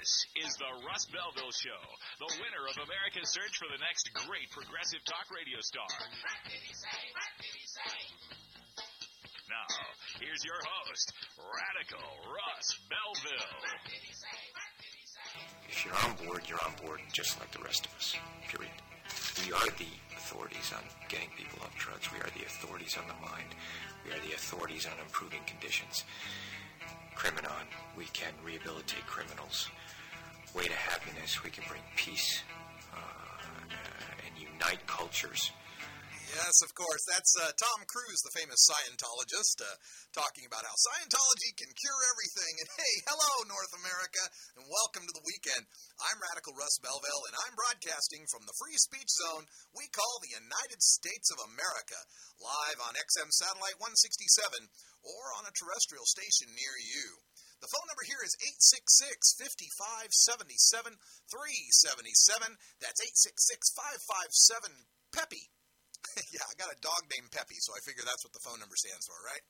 This is the Russ Belville Show, the winner of America's search for the next great progressive talk radio star. Now, here's your host, Radical Russ Belville. If you're on board just like the rest of us, period. We are the authorities on getting people off drugs. We are the authorities on the mind. We are the authorities on improving conditions. Criminon, we can rehabilitate criminals. Way to happiness, we can bring peace and unite cultures. Yes, of course. That's Tom Cruise, the famous Scientologist, talking about how Scientology can cure everything. And hey, hello, North America, and welcome to the weekend. I'm Radical Russ Belville, and I'm broadcasting from the free speech zone we call the United States of America, live on XM Satellite 167 or on a terrestrial station near you. The phone number here is 866-5577-377. That's 866-557-PEPPY. Yeah, I got a dog named Peppy, so I figure that's what the phone number stands for, right?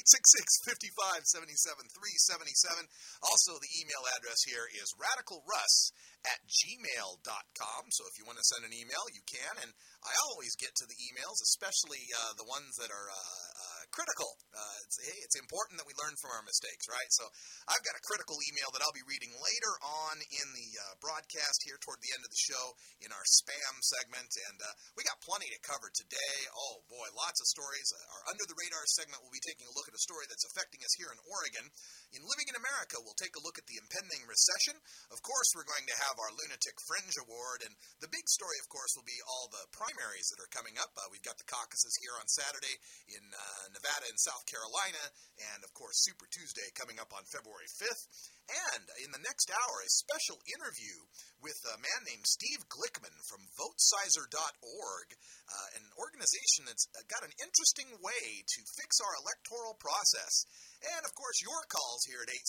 866-5577-377. Also, the email address here is radicalruss@gmail.com. So if you want to send an email, you can. And I always get to the emails, especially the ones that are critical. It's important that we learn from our mistakes, right? So I've got a critical email that I'll be reading later on in the broadcast here toward the end of the show in our spam segment. And we got plenty to cover today. Oh, boy, lots of stories. Our Under the Radar segment will be taking a look at a story that's affecting us here in Oregon. In Living in America, we'll take a look at the impending recession. Of course, we're going to have our Lunatic Fringe Award. And the big story, of course, will be all the primaries that are coming up. We've got the caucuses here on Saturday in Nevada and South Carolina. And, of course, Super Tuesday coming up on February 5th. And in the next hour, a special interview with a man named Steve Glickman from votesizer.org, an organization that's got an interesting way to fix our electoral process. And, of course, your calls here at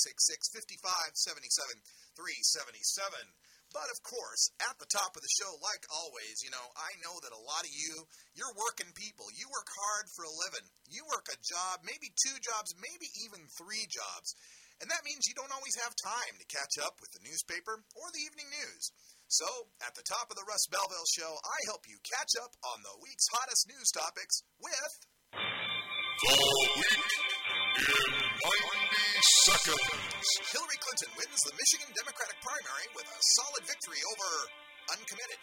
866-5577-377. But, of course, at the top of the show, like always, I know that a lot of you're working people. You work hard for a living. You work a job, maybe 2 jobs, maybe even 3 jobs. And that means you don't always have time to catch up with the newspaper or the evening news. So, at the top of the Russ Belville Show, I help you catch up on the week's hottest news topics with... The Week in 90 Seconds. Hillary Clinton wins the Michigan Democratic primary with a solid victory over uncommitted.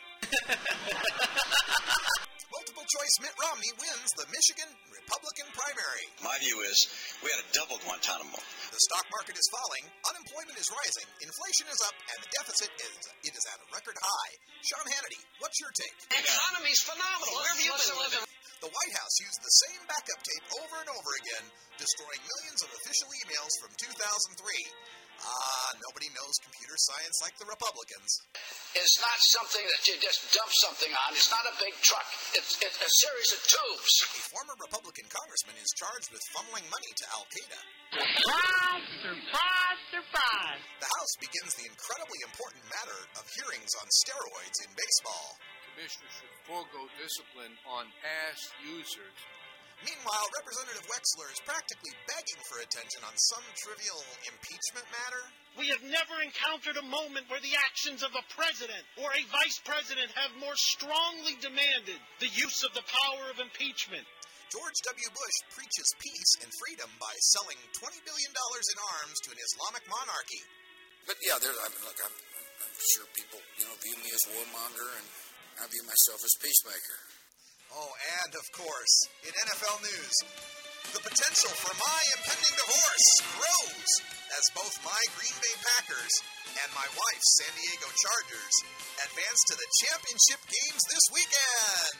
Multiple choice Mitt Romney wins the Michigan Republican primary. My view is we had a double Guantanamo. The stock market is falling, unemployment is rising, inflation is up, and the deficit is at a record high. Sean Hannity, what's your take? The economy's phenomenal. Where have you been living? The White House used the same backup tape over and over again, destroying millions of official emails from 2003. Nobody knows computer science like the Republicans. It's not something that you just dump something on. It's not a big truck. It's a series of tubes. A former Republican congressman is charged with funneling money to Al-Qaeda. Surprise, surprise, surprise. The House begins the incredibly important matter of hearings on steroids in baseball. Commissioners should forego discipline on past users. Meanwhile, Representative Wexler is practically begging for attention on some trivial impeachment matter. We have never encountered a moment where the actions of a president or a vice president have more strongly demanded the use of the power of impeachment. George W. Bush preaches peace and freedom by selling $20 billion in arms to an Islamic monarchy. But yeah, I'm sure people, view me as warmonger, and I view myself as peacemaker. Oh, and of course, in NFL news, the potential for my impending divorce grows as both my Green Bay Packers and my wife's San Diego Chargers advance to the championship games this weekend.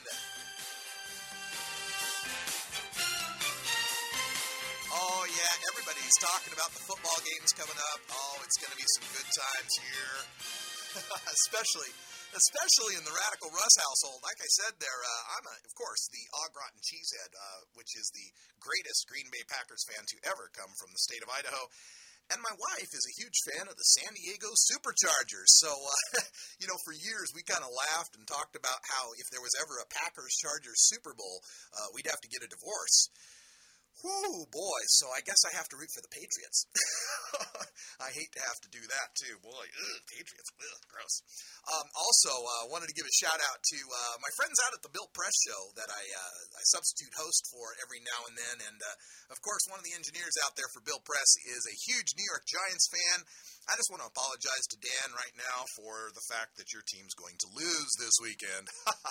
Oh, yeah, everybody's talking about the football games coming up. Oh, it's going to be some good times here, especially in the Radical Russ household. Like I said there, I'm, of course, the Au Gratin Cheesehead, which is the greatest Green Bay Packers fan to ever come from the state of Idaho. And my wife is a huge fan of the San Diego Superchargers. So, for years we kind of laughed and talked about how if there was ever a Packers-Chargers Super Bowl, we'd have to get a divorce. Whoo, boy, so I guess I have to root for the Patriots. I hate to have to do that, too. Boy, Patriots, gross. Also, wanted to give a shout-out to my friends out at the Built Press show that I substitute host for every now and then. And, of course, one of the engineers out there for Built Press is a huge New York Giants fan. I just want to apologize to Dan right now for the fact that your team's going to lose this weekend.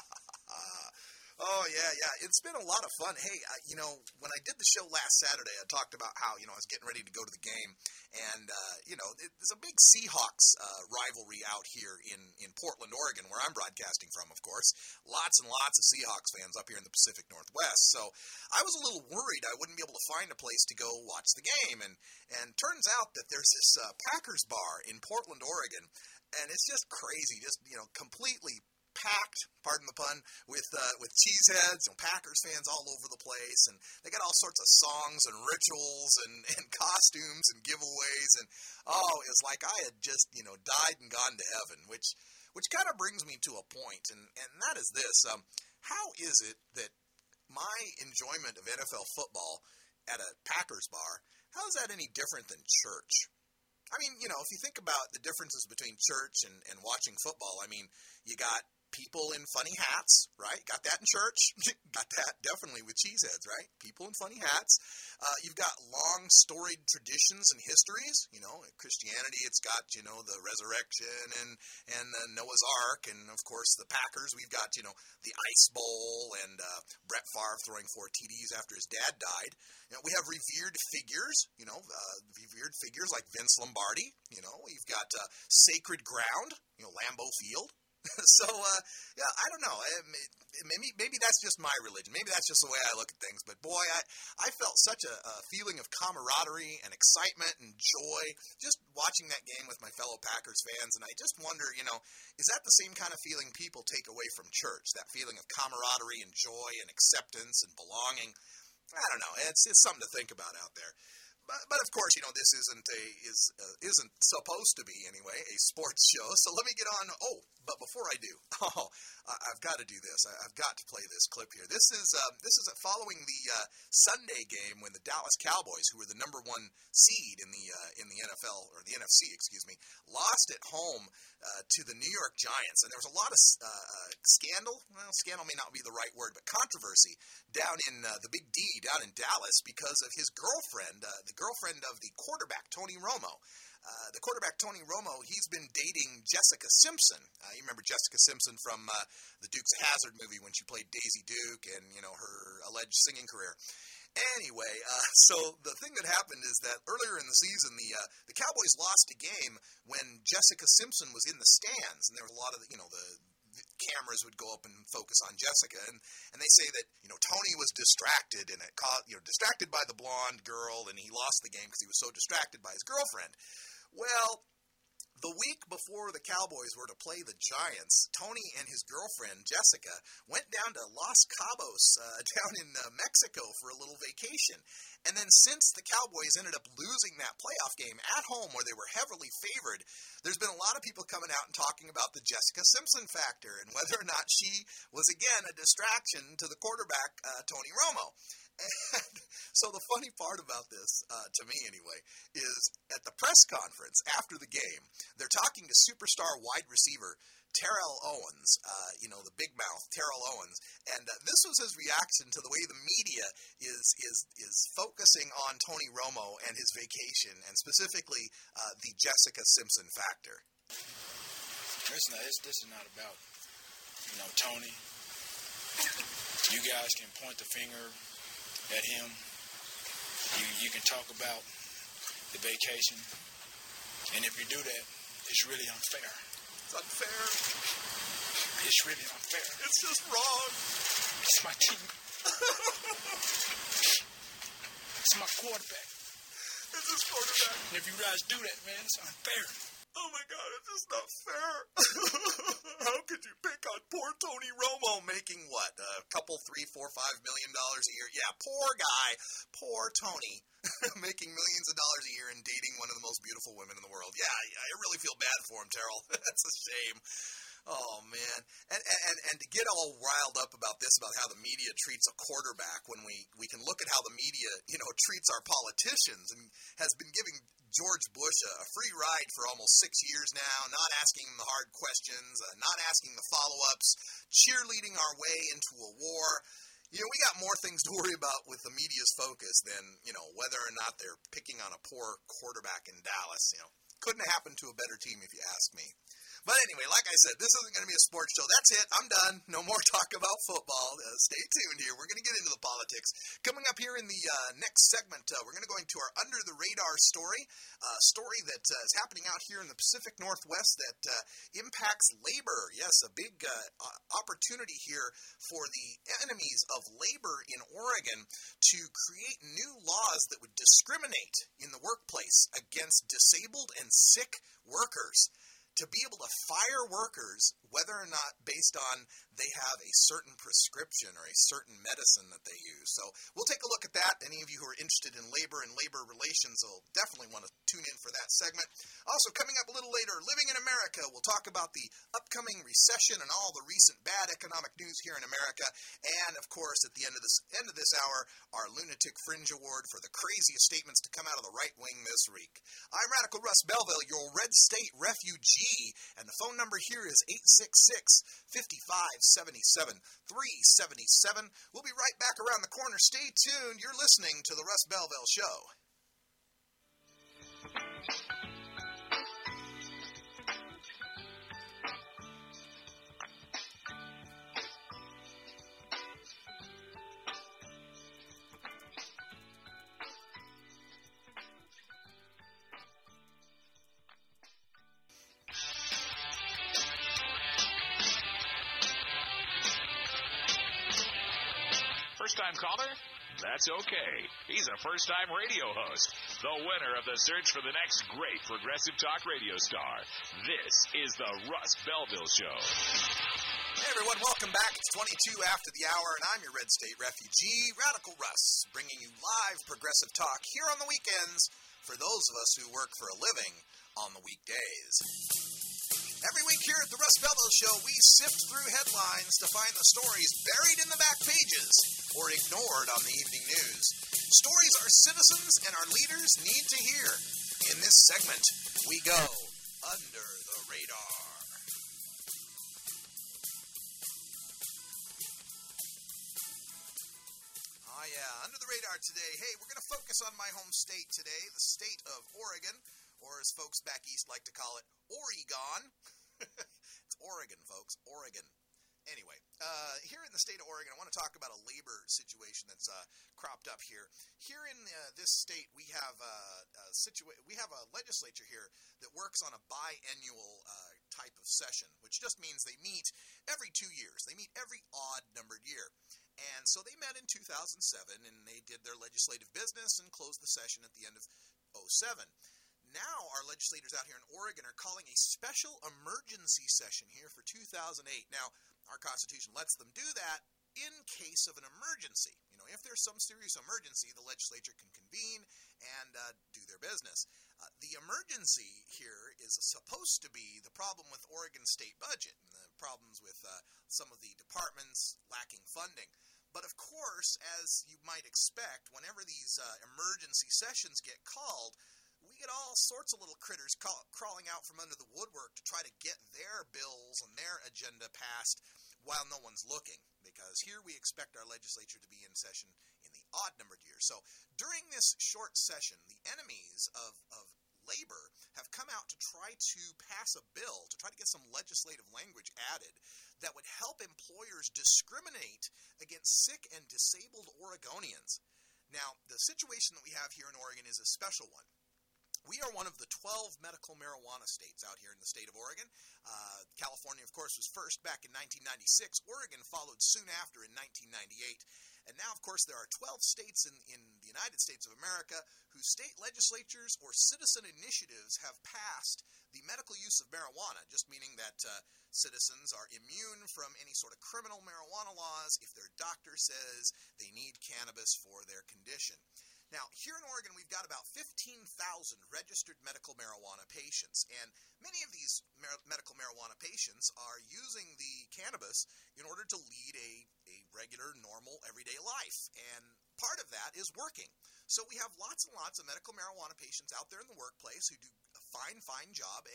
Oh, yeah. It's been a lot of fun. Hey, when I did the show last Saturday, I talked about how, I was getting ready to go to the game. And, there's a big Seahawks rivalry out here in Portland, Oregon, where I'm broadcasting from, of course. Lots and lots of Seahawks fans up here in the Pacific Northwest. So I was a little worried I wouldn't be able to find a place to go watch the game. And turns out that there's this Packers bar in Portland, Oregon. And it's just crazy, just, completely packed, pardon the pun, with cheeseheads, Packers fans all over the place, and they got all sorts of songs and rituals and costumes and giveaways, and it was like I had just died and gone to heaven, which kind of brings me to a point, and that is this: how is it that my enjoyment of NFL football at a Packers bar, how is that any different than church? I mean, if you think about the differences between church and watching football, I mean, you got people in funny hats, right? Got that in church. Got that definitely with cheeseheads, right? People in funny hats. You've got long storied traditions and histories. Christianity, it's got, the resurrection and Noah's Ark. And, of course, the Packers, we've got, the Ice Bowl and Brett Favre throwing 4 TDs after his dad died. We have revered figures, like Vince Lombardi. We've got sacred ground, Lambeau Field. So, I don't know. Maybe that's just my religion. Maybe that's just the way I look at things. But, boy, I felt such a feeling of camaraderie and excitement and joy just watching that game with my fellow Packers fans. And I just wonder, is that the same kind of feeling people take away from church, that feeling of camaraderie and joy and acceptance and belonging? I don't know. It's something to think about out there. But of course, this isn't supposed to be anyway a sports show. So let me get on. But before I do, I've got to do this. I've got to play this clip here. This is following the Sunday game when the Dallas Cowboys, who were the number 1 seed in the NFL, or the NFC, lost at home to the New York Giants, and there was a lot of scandal. Well, scandal may not be the right word, but controversy down in the Big D down in Dallas because of his girlfriend, the girlfriend of the quarterback Tony Romo. The quarterback, Tony Romo, he's been dating Jessica Simpson. You remember Jessica Simpson from the Dukes of Hazzard movie when she played Daisy Duke and, her alleged singing career. Anyway, so the thing that happened is that earlier in the season, the Cowboys lost a game when Jessica Simpson was in the stands, and there was a lot of, the cameras would go up and focus on Jessica, and they say that, Tony was distracted, and distracted by the blonde girl, and he lost the game because he was so distracted by his girlfriend. Well, the week before the Cowboys were to play the Giants, Tony and his girlfriend, Jessica, went down to Los Cabos down in Mexico for a little vacation. And then since the Cowboys ended up losing that playoff game at home where they were heavily favored, there's been a lot of people coming out and talking about the Jessica Simpson factor and whether or not she was, again, a distraction to the quarterback, Tony Romo. And so the funny part about this, to me anyway, is at the press conference after the game, they're talking to superstar wide receiver Terrell Owens, the big mouth Terrell Owens, and this was his reaction to the way the media is focusing on Tony Romo and his vacation, and specifically the Jessica Simpson factor. This is not about Tony. You guys can point the finger at him. You can talk about the vacation, and if you do that, it's really unfair. It's unfair. It's really unfair. It's just wrong. It's my team. It's my quarterback. It's his quarterback. And if you guys do that, man, it's unfair. Oh my God, it's just not fair. How could you pick on poor Tony Romo making what? A couple, $3, $4, $5 million a year? Yeah, poor guy. Poor Tony making millions of dollars a year and dating one of the most beautiful women in the world. Yeah, I really feel bad for him, Terrell. That's a shame. Oh, man. And to get all riled up about this, about how the media treats a quarterback, when we can look at how the media, treats our politicians, and has been giving George Bush a free ride for almost 6 years now, not asking him the hard questions, not asking the follow-ups, cheerleading our way into a war. We got more things to worry about with the media's focus than, whether or not they're picking on a poor quarterback in Dallas. Couldn't have happened to a better team if you ask me. But anyway, like I said, this isn't going to be a sports show. That's it. I'm done. No more talk about football. Stay tuned here. We're going to get into the politics. Coming up here in the next segment, we're going to go into our under-the-radar story, a story that is happening out here in the Pacific Northwest that impacts labor. Yes, a big opportunity here for the enemies of labor in Oregon to create new laws that would discriminate in the workplace against disabled and sick workers, to be able to fire workers whether or not based on they have a certain prescription or a certain medicine that they use. So we'll take a look at that. Any of you who are interested in labor and labor relations will definitely want to tune in for that segment. Also, coming up a little later, Living in America, we'll talk about the upcoming recession and all the recent bad economic news here in America. And, of course, at the end of this hour, our Lunatic Fringe Award for the craziest statements to come out of the right wing this week. I'm Radical Russ Belville, your Red State refugee, and the phone number here is 866-5577-377. We'll be right back around the corner. Stay tuned. You're listening to the Russ Belville Show. First-time caller? That's okay. He's a first-time radio host, the winner of the search for the next great progressive talk radio star. This is the Russ Belville Show. Hey, everyone. Welcome back. It's 22 after the hour, and I'm your Red State refugee, Radical Russ, bringing you live progressive talk here on the weekends for those of us who work for a living on the weekdays. Every week here at the Russ Belville Show, we sift through headlines to find the stories buried in the back pages or ignored on the evening news. Stories our citizens and our leaders need to hear. In this segment, we go under the radar. Oh yeah, under the radar today. Hey, we're going to focus on my home state today, the state of Oregon, or as folks back east like to call it, Oregon. It's Oregon, folks, Oregon. Anyway, here in the state of Oregon, I want to talk about a labor situation that's cropped up here. Here in this state, we have a legislature here that works on a biannual type of session, which just means they meet every 2 years. They meet every odd-numbered year. And so they met in 2007, and they did their legislative business and closed the session at the end of 2007. Now our legislators out here in Oregon are calling a special emergency session here for 2008. Now, our Constitution lets them do that in case of an emergency. If there's some serious emergency, the legislature can convene and do their business. The emergency here is supposed to be the problem with Oregon's state budget and the problems with some of the departments lacking funding. But of course, as you might expect, whenever these emergency sessions get called, we get all sorts of little critters crawling out from under the woodwork to try to get their bills and their agenda passed while no one's looking, because here we expect our legislature to be in session in the odd-numbered year. So during this short session, the enemies of labor have come out to try to pass a bill, to try to get some legislative language added that would help employers discriminate against sick and disabled Oregonians. Now, the situation that we have here in Oregon is a special one. We are one of the 12 medical marijuana states out here in the state of Oregon. California, of course, was first back in 1996. Oregon followed soon after in 1998. And now, of course, there are 12 states in the United States of America whose state legislatures or citizen initiatives have passed the medical use of marijuana, just meaning that citizens are immune from any sort of criminal marijuana laws if their doctor says they need cannabis for their condition. Now, here in Oregon, we've got about 15,000 registered medical marijuana patients, and many of these medical marijuana patients are using the cannabis in order to lead a regular, normal, everyday life, and part of that is working. So we have lots and lots of medical marijuana patients out there in the workplace who do a fine job,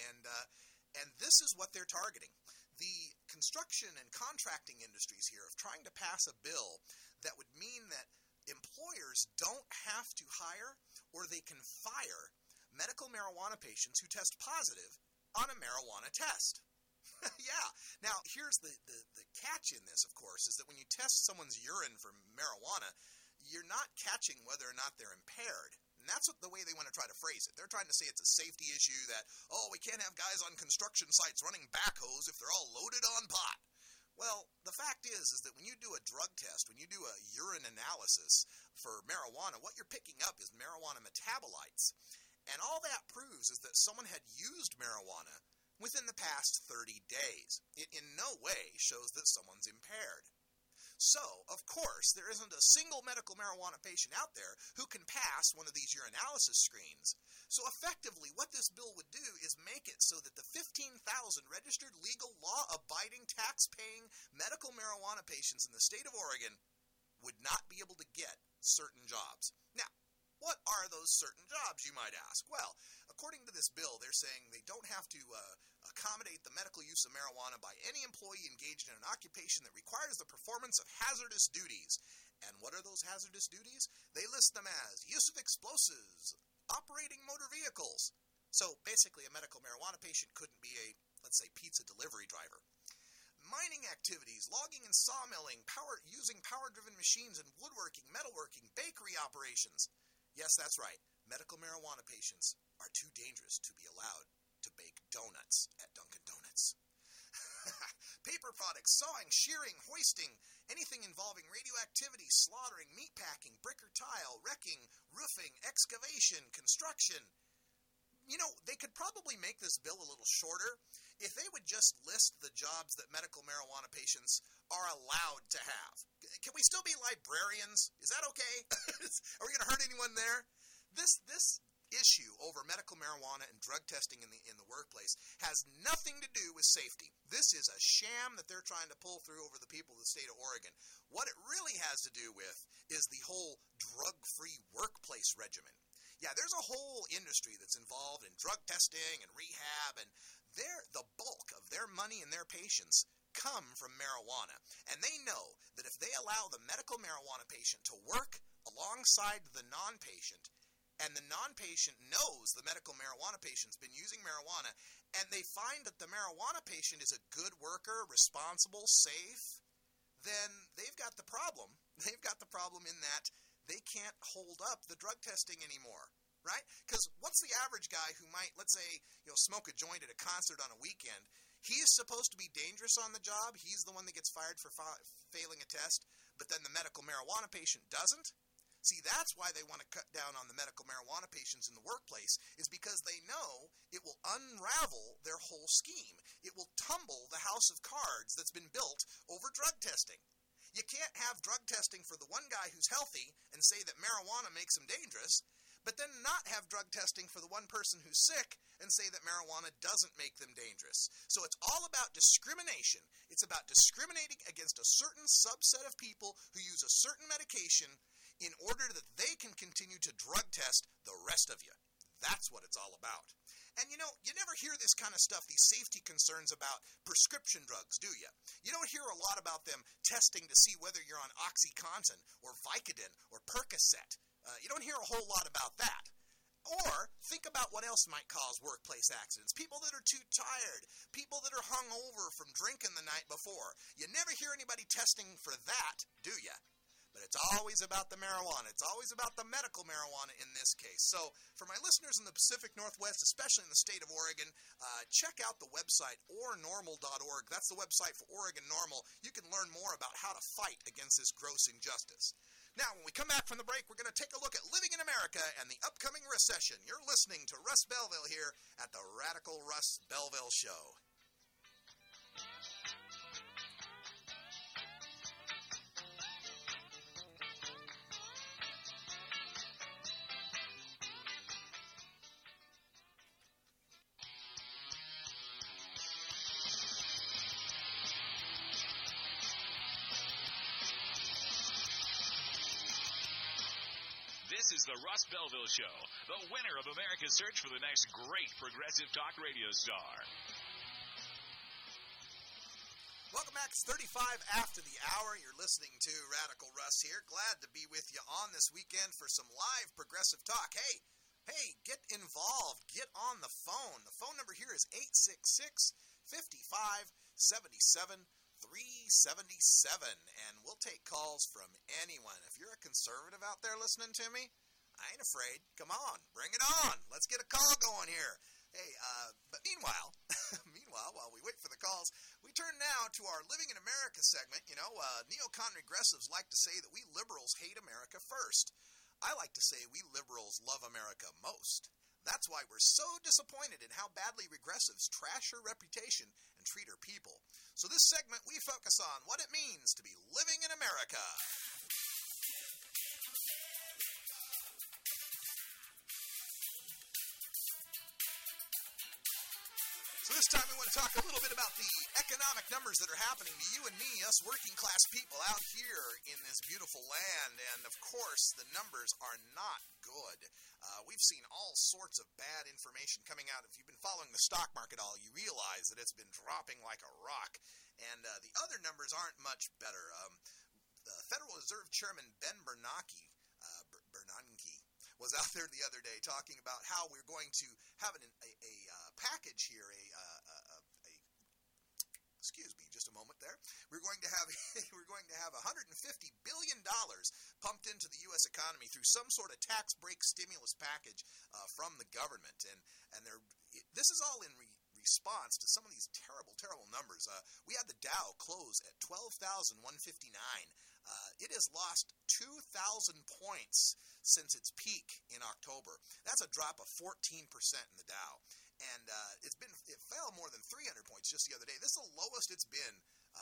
and this is what they're targeting. The construction and contracting industries here are trying to pass a bill that would mean that employers don't have to hire or they can fire medical marijuana patients who test positive on a marijuana test. Yeah. Now, here's the catch in this, of course, is that when you test someone's urine for marijuana, you're not catching whether or not they're impaired. And that's the way they want to try to phrase it. They're trying to say it's a safety issue that, we can't have guys on construction sites running backhoes if they're all loaded on pot. Well, the fact is that when you do a drug test, when you do a urine analysis for marijuana, what you're picking up is marijuana metabolites. And all that proves is that someone had used marijuana within the past 30 days. It in no way shows that someone's impaired. So, of course, there isn't a single medical marijuana patient out there who can pass one of these urinalysis screens. So effectively, what this bill would do is make it so that the 15,000 registered, legal, law-abiding, tax-paying medical marijuana patients in the state of Oregon would not be able to get certain jobs. Now, what are those certain jobs, you might ask? Well, according to this bill, they're saying they don't have to accommodate the medical use of marijuana by any employee engaged in an occupation that requires the performance of hazardous duties. And what are those hazardous duties? They list them as use of explosives, operating motor vehicles. So basically, a medical marijuana patient couldn't be a, let's say, pizza delivery driver. Mining activities, logging and sawmilling, using power-driven machines and woodworking, metalworking, bakery operations. Yes, that's right. Medical marijuana patients are too dangerous to be allowed to bake donuts at Dunkin' Donuts. Paper products, sawing, shearing, hoisting, anything involving radioactivity, slaughtering, meatpacking, brick or tile, wrecking, roofing, excavation, construction. You know, they could probably make this bill a little shorter if they would just list the jobs that medical marijuana patients are allowed to have. Can we still be librarians? Is that okay? Are we going to hurt anyone there? This issue over medical marijuana and drug testing in the workplace has nothing to do with safety. This is a sham that they're trying to pull through over the people of the state of Oregon. What it really has to do with is the whole drug-free workplace regimen. Yeah, there's a whole industry that's involved in drug testing and rehab, and the bulk of their money and their patients come from marijuana. And they know that if they allow the medical marijuana patient to work alongside the non-patient, and the non-patient knows the medical marijuana patient's been using marijuana, and they find that the marijuana patient is a good worker, responsible, safe, then they've got the problem. They've got the problem in that they can't hold up the drug testing anymore, right? Because what's the average guy who might, let's say, smoke a joint at a concert on a weekend? He is supposed to be dangerous on the job. He's the one that gets fired for failing a test, but then the medical marijuana patient doesn't. See, that's why they want to cut down on the medical marijuana patients in the workplace, is because they know it will unravel their whole scheme. It will tumble the house of cards that's been built over drug testing. You can't have drug testing for the one guy who's healthy and say that marijuana makes him dangerous, but then not have drug testing for the one person who's sick and say that marijuana doesn't make them dangerous. So it's all about discrimination. It's about discriminating against a certain subset of people who use a certain medication in order that they can continue to drug test the rest of you. That's what it's all about. And you never hear this kind of stuff, these safety concerns about prescription drugs, do you? You don't hear a lot about them testing to see whether you're on OxyContin or Vicodin or Percocet. You don't hear a whole lot about that. Or think about what else might cause workplace accidents. People that are too tired. People that are hungover from drinking the night before. You never hear anybody testing for that, do you? But it's always about the marijuana. It's always about the medical marijuana in this case. So for my listeners in the Pacific Northwest, especially in the state of Oregon, check out the website ornormal.org. That's the website for Oregon Normal. You can learn more about how to fight against this gross injustice. Now, when we come back from the break, we're going to take a look at living in America and the upcoming recession. You're listening to Russ Belville here at the Radical Russ Belville Show. This is the Russ Belville Show, the winner of America's search for the next great progressive talk radio star. Welcome back. It's 35 after the hour. You're listening to Radical Russ here. Glad to be with you on this weekend for some live progressive talk. Hey, get involved. Get on the phone. The phone number here is 866-55-77-377, and we'll take calls from anyone. If you're a conservative out there listening to me, I ain't afraid. Come on, bring it on. Let's get a call going here. Hey, but meanwhile, while we wait for the calls, we turn now to our Living in America segment. You know, neocon regressives like to say that we liberals hate America first. I like to say we liberals love America most. That's why we're so disappointed in how badly regressives trash her reputation and treat her people. So this segment, we focus on what it means to be living in America. So this time we want to talk a little bit about the economic numbers that are happening to you and me, us working class people out here in this beautiful land. And of course, the numbers are not good. We've seen all sorts of bad information coming out. If you've been following the stock market all, you realize that it's been dropping like a rock. And the other numbers aren't much better. The Federal Reserve Chairman Ben Bernanke was out there the other day talking about how we're going to have a package here, excuse me, just a moment there. We're going to have $150 billion pumped into the U.S. economy through some sort of tax break stimulus package from the government, and this is all in response to some of these terrible numbers. We had the Dow close at 12,159. It has lost 2,000 points since its peak in October. That's a drop of 14% in the Dow. And it fell more than 300 points just the other day. This is the lowest it's been,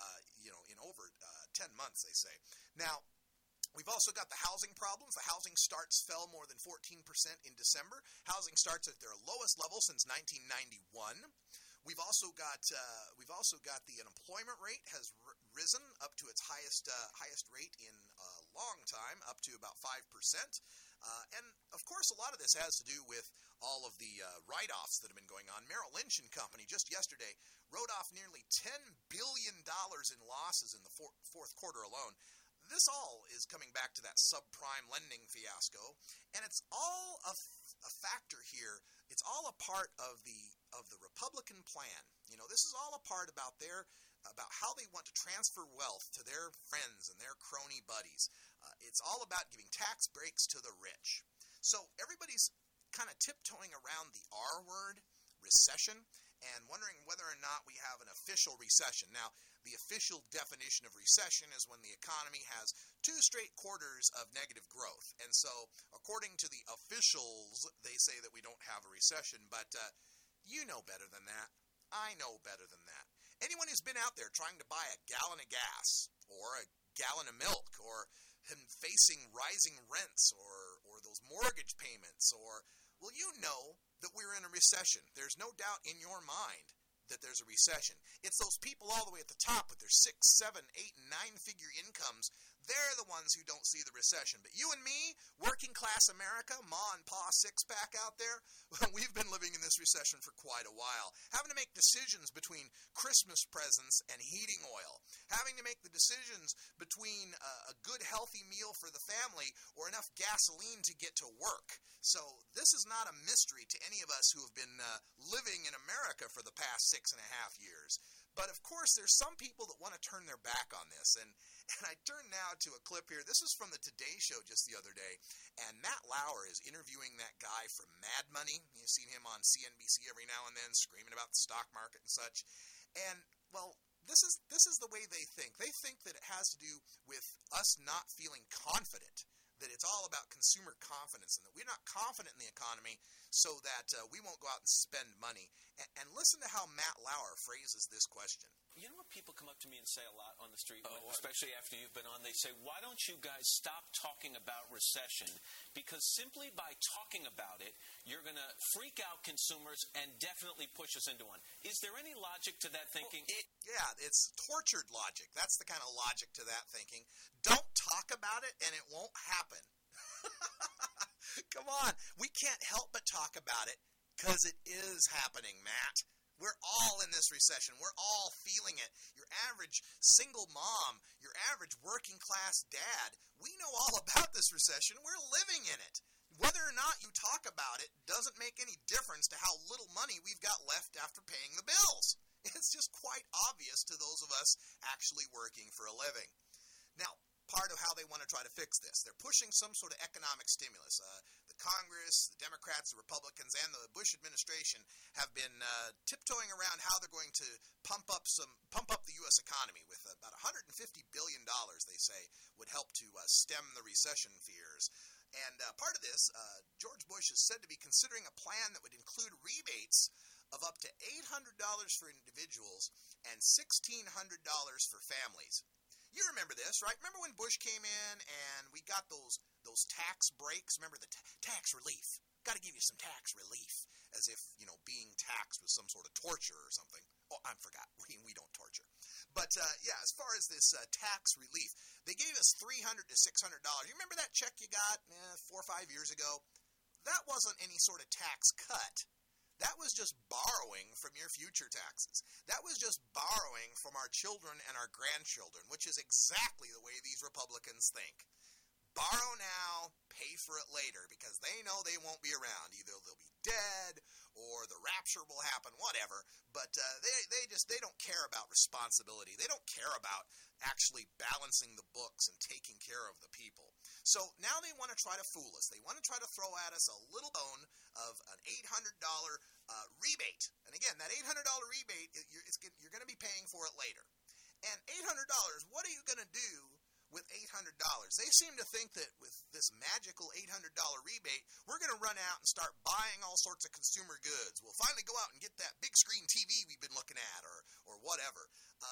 in over 10 months, they say. Now, we've also got the housing problems. The housing starts fell more than 14% in December. Housing starts at their lowest level since 1991. We've also got the unemployment rate has risen up to its highest rate in a long time, up to about 5%. And of course, a lot of this has to do with all of the write-offs that have been going on. Merrill Lynch and Company just yesterday wrote off nearly $10 billion in losses in the fourth quarter alone. This all is coming back to that subprime lending fiasco, and it's all a factor here. It's all a part of the Republican plan. You know, this is all a part about how they want to transfer wealth to their friends and their crony buddies. It's all about giving tax breaks to the rich. So everybody's kind of tiptoeing around the R word, recession, and wondering whether or not we have an official recession. Now, the official definition of recession is when the economy has 2 straight quarters of negative growth. And so, according to the officials, they say that we don't have a recession, but you know better than that. I know better than that. Anyone who's been out there trying to buy a gallon of gas or a gallon of milk or facing rising rents or those mortgage payments well, you know that we're in a recession. There's no doubt in your mind that there's a recession. It's those people all the way at the top with their 6, 7, 8, and 9-figure incomes. They're the ones who don't see the recession. But you and me, working class America, ma and pa six-pack out there, we've been living in this recession for quite a while. Having to make decisions between Christmas presents and heating oil. Having to make the decisions between a good, healthy meal for the family or enough gasoline to get to work. So this is not a mystery to any of us who have been living in America for the past 6.5 years. But of course, there's some people that want to turn their back on this. And I turn now to a clip here. This is from the Today Show just the other day. And Matt Lauer is interviewing that guy from Mad Money. You've seen him on CNBC every now and then screaming about the stock market and such. And, well, this is the way they think. They think that it has to do with us not feeling confident, that it's all about consumer confidence and that we're not confident in the economy so that we won't go out and spend money. And listen to how Matt Lauer phrases this question. You know what people come up to me and say a lot on the street, especially after you've been on? They say, why don't you guys stop talking about recession? Because simply by talking about it, you're going to freak out consumers and definitely push us into one. Is there any logic to that thinking? Yeah, it's tortured logic. That's the kind of logic to that thinking. Don't talk about it and it won't happen. Come on. We can't help but talk about it because it is happening, Matt. We're all in this recession. We're all feeling it. Your average single mom, your average working class dad, we know all about this recession. We're living in it. Whether or not you talk about it doesn't make any difference to how little money we've got left after paying the bills. It's just quite obvious to those of us actually working for a living. Now, part of how they want to try to fix this, they're pushing some sort of economic stimulus. The Congress, the Democrats, the Republicans, and the Bush administration have been tiptoeing around how they're going to pump up the U.S. economy with about $150 billion, they say, would help to stem the recession fears. And part of this, George Bush is said to be considering a plan that would include rebates of up to $800 for individuals and $1,600 for families. You remember this, right? Remember when Bush came in and we got those tax breaks? Remember the tax relief? Got to give you some tax relief, as if, being taxed was some sort of torture or something. Oh, I forgot. We don't torture. But, as far as this tax relief, they gave us $300 to $600. You remember that check you got 4 or 5 years ago? That wasn't any sort of tax cut. That was just borrowing from your future taxes. That was just borrowing from our children and our grandchildren, which is exactly the way these Republicans think. Borrow now, pay for it later, because they know they won't be around. Either they'll be dead or the rapture will happen, whatever. But they don't care about responsibility. They don't care about actually balancing the books and taking care of the people. So now they want to try to fool us. They want to try to throw at us a little bone of an $800 rebate. And again, that $800 rebate, you're going to be paying for it later. And $800, what are you going to do with $800? They seem to think that with this magical $800 rebate, we're going to run out and start buying all sorts of consumer goods. We'll finally go out and get that big screen TV we've been looking at or whatever.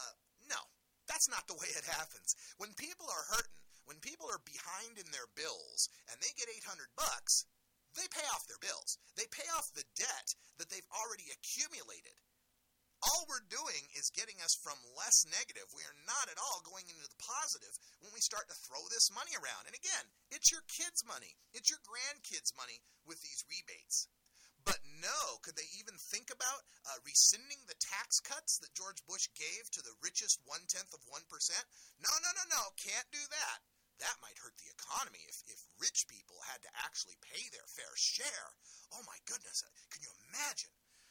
No, that's not the way it happens. When people are hurting, when people are behind in their bills and they get $800, they pay off their bills. They pay off the debt that they've already accumulated. All we're doing is getting us from less negative. We are not at all going into the positive when we start to throw this money around. And again, it's your kids' money. It's your grandkids' money with these rebates. But no, could they even think about rescinding the tax cuts that George Bush gave to the richest 0.1%? No, can't do that. That might hurt the economy if rich people had to actually pay their fair share. Oh my goodness, can you imagine?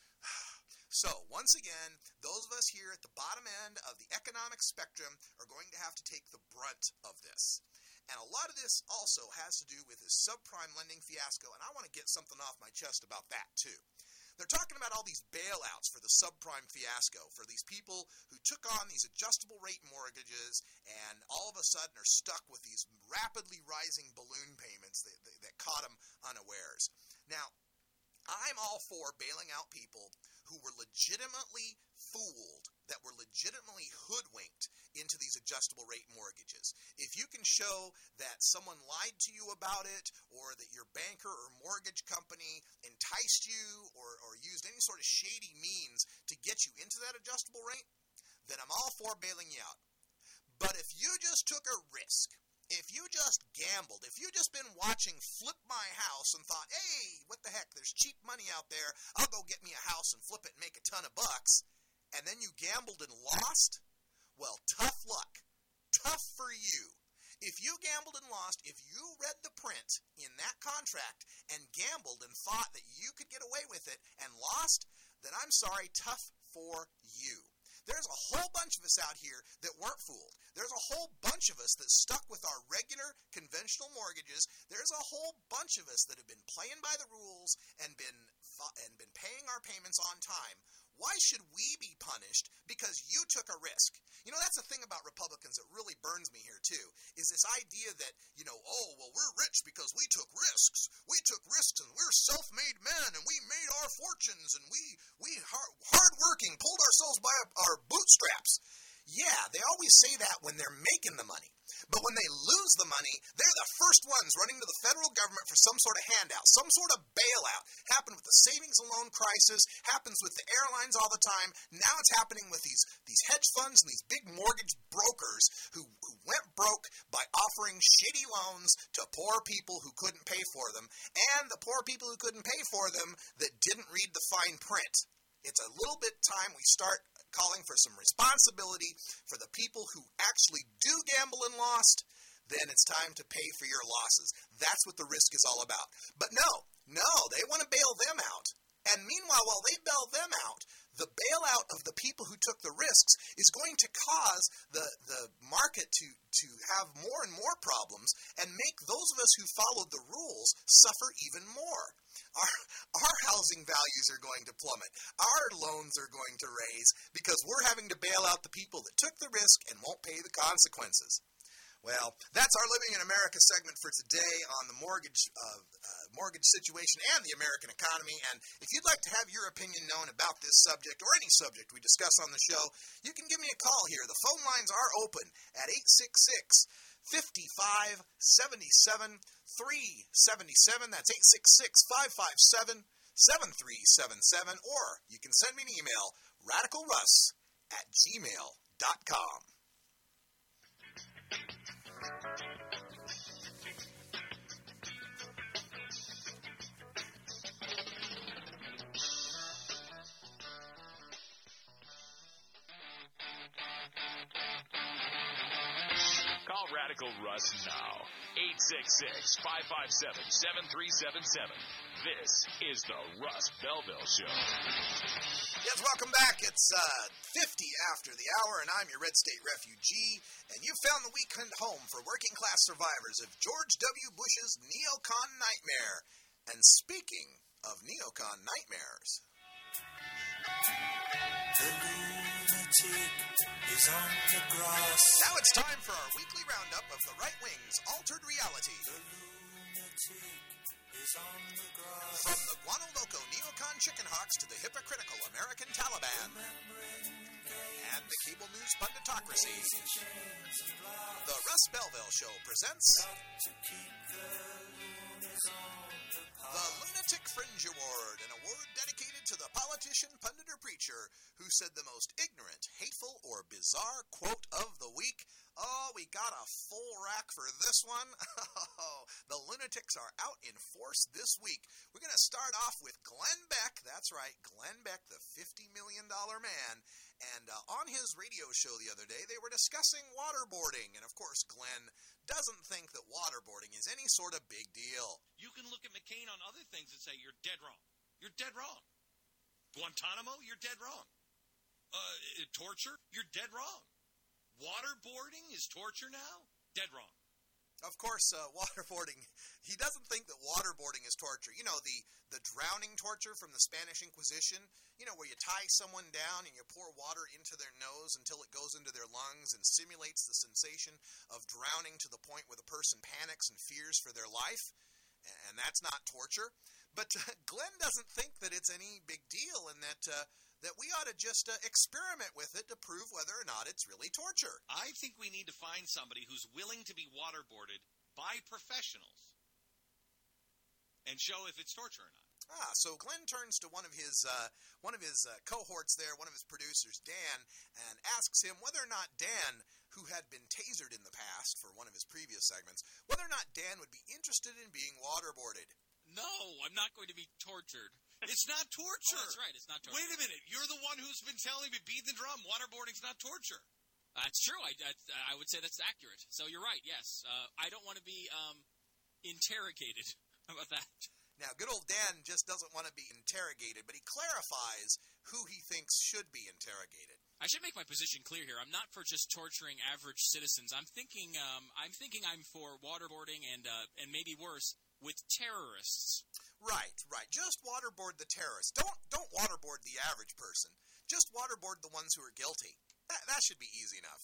So, once again, those of us here at the bottom end of the economic spectrum are going to have to take the brunt of this. And a lot of this also has to do with this subprime lending fiasco, and I want to get something off my chest about that too. They're talking about all these bailouts for the subprime fiasco, for these people who took on these adjustable rate mortgages and all of a sudden are stuck with these rapidly rising balloon payments that caught them unawares. Now, I'm all for bailing out people who were legitimately fooled, that were legitimately hoodwinked into these adjustable rate mortgages. If you can show that someone lied to you about it, or that your banker or mortgage company enticed you or used any sort of shady means to get you into that adjustable rate, then I'm all for bailing you out. But if you just took a risk, if you just gambled, if you just been watching Flip My House and thought, hey, what the heck, there's cheap money out there, I'll go get me a house and flip it and make a ton of bucks, and then you gambled and lost, well, tough luck. Tough for you. If you gambled and lost, if you read the print in that contract and gambled and thought that you could get away with it and lost, then I'm sorry, tough for you. There's a whole bunch of us out here that weren't fooled. There's a whole bunch of us that stuck with our regular conventional mortgages. There's a whole bunch of us that have been playing by the rules and been paying our payments on time. Why should we be punished because you took a risk? You know, that's the thing about Republicans that really burns me here, too, is this idea that, we're rich because we took risks. We took risks and we're self-made men and we made our fortunes and we hard-working, pulled ourselves by our bootstraps. Yeah, they always say that when they're making the money. But when they lose the money, they're the first ones running to the federal government for some sort of handout, some sort of bailout. Happened with the savings and loan crisis, happens with the airlines all the time. Now it's happening with these hedge funds and these big mortgage brokers who went broke by offering shitty loans to poor people who couldn't pay for them, and the poor people who couldn't pay for them that didn't read the fine print. It's a little bit time we start calling for some responsibility for the people who actually do gamble and lost. Then it's time to pay for your losses. That's what the risk is all about. But no, they want to bail them out. And meanwhile, while they bail them out, the bailout of the people who took the risks is going to cause the market to have more and more problems and make those of us who followed the rules suffer even more. Our housing values are going to plummet. Our loans are going to raise because we're having to bail out the people that took the risk and won't pay the consequences. Well, that's our Living in America segment for today on the mortgage situation and the American economy. And if you'd like to have your opinion known about this subject or any subject we discuss on the show, you can give me a call here. The phone lines are open at 866-5577-377. That's 866-557-7377. Or you can send me an email, radicalruss@gmail.com. Call Radical Russ now. 866-557-7377. This is the Russ Belville Show. Yes, welcome back. It's 50 after the hour, and I'm your Red State refugee, and you found the weekend home for working-class survivors of George W. Bush's neocon nightmare. And speaking of neocon nightmares... The lunatic is on the grass. Now it's time for our weekly roundup of the right wing's altered reality. The lunatic is on the grass. From the Guano Loco neocon chicken hawks to the hypocritical American Taliban and the cable news punditocracy, the Russ Belville Show presents the Lunatic Fringe Award, an award dedicated to the politician, pundit, or preacher who said the most ignorant, hateful, or bizarre quote of the week. Oh, we got a full rack for this one. The lunatics are out in force this week. We're going to start off with Glenn Beck. That's right, Glenn Beck, the $50 million man. And on his radio show the other day, they were discussing waterboarding. And, of course, Glenn doesn't think that waterboarding is any sort of big deal. You can look at McCain on other things and say, you're dead wrong. You're dead wrong. Guantanamo, you're dead wrong. Torture, you're dead wrong. Waterboarding is torture now? Dead wrong. Of course, waterboarding, he doesn't think that waterboarding is torture. You know, the drowning torture from the Spanish Inquisition, you know, where you tie someone down and you pour water into their nose until it goes into their lungs and simulates the sensation of drowning to the point where the person panics and fears for their life. And that's not torture. But Glenn doesn't think that it's any big deal and that we ought to just experiment with it to prove whether or not it's really torture. I think we need to find somebody who's willing to be waterboarded by professionals and show if it's torture or not. So Glenn turns to one of his cohorts there, one of his producers, Dan, and asks him whether or not Dan, who had been tasered in the past for one of his previous segments, whether or not Dan would be interested in being waterboarded. No, I'm not going to be tortured. It's not torture. Oh, that's right. It's not torture. Wait a minute. You're the one who's been telling me beat the drum. Waterboarding's not torture. That's true. I would say that's accurate. So you're right. Yes. I don't want to be interrogated. How about that? Now, good old Dan just doesn't want to be interrogated, but he clarifies who he thinks should be interrogated. I should make my position clear here. I'm not for just torturing average citizens. I'm thinking I'm for waterboarding and maybe worse, with terrorists. Right. Just waterboard the terrorists. Don't waterboard the average person. Just waterboard the ones who are guilty. That should be easy enough.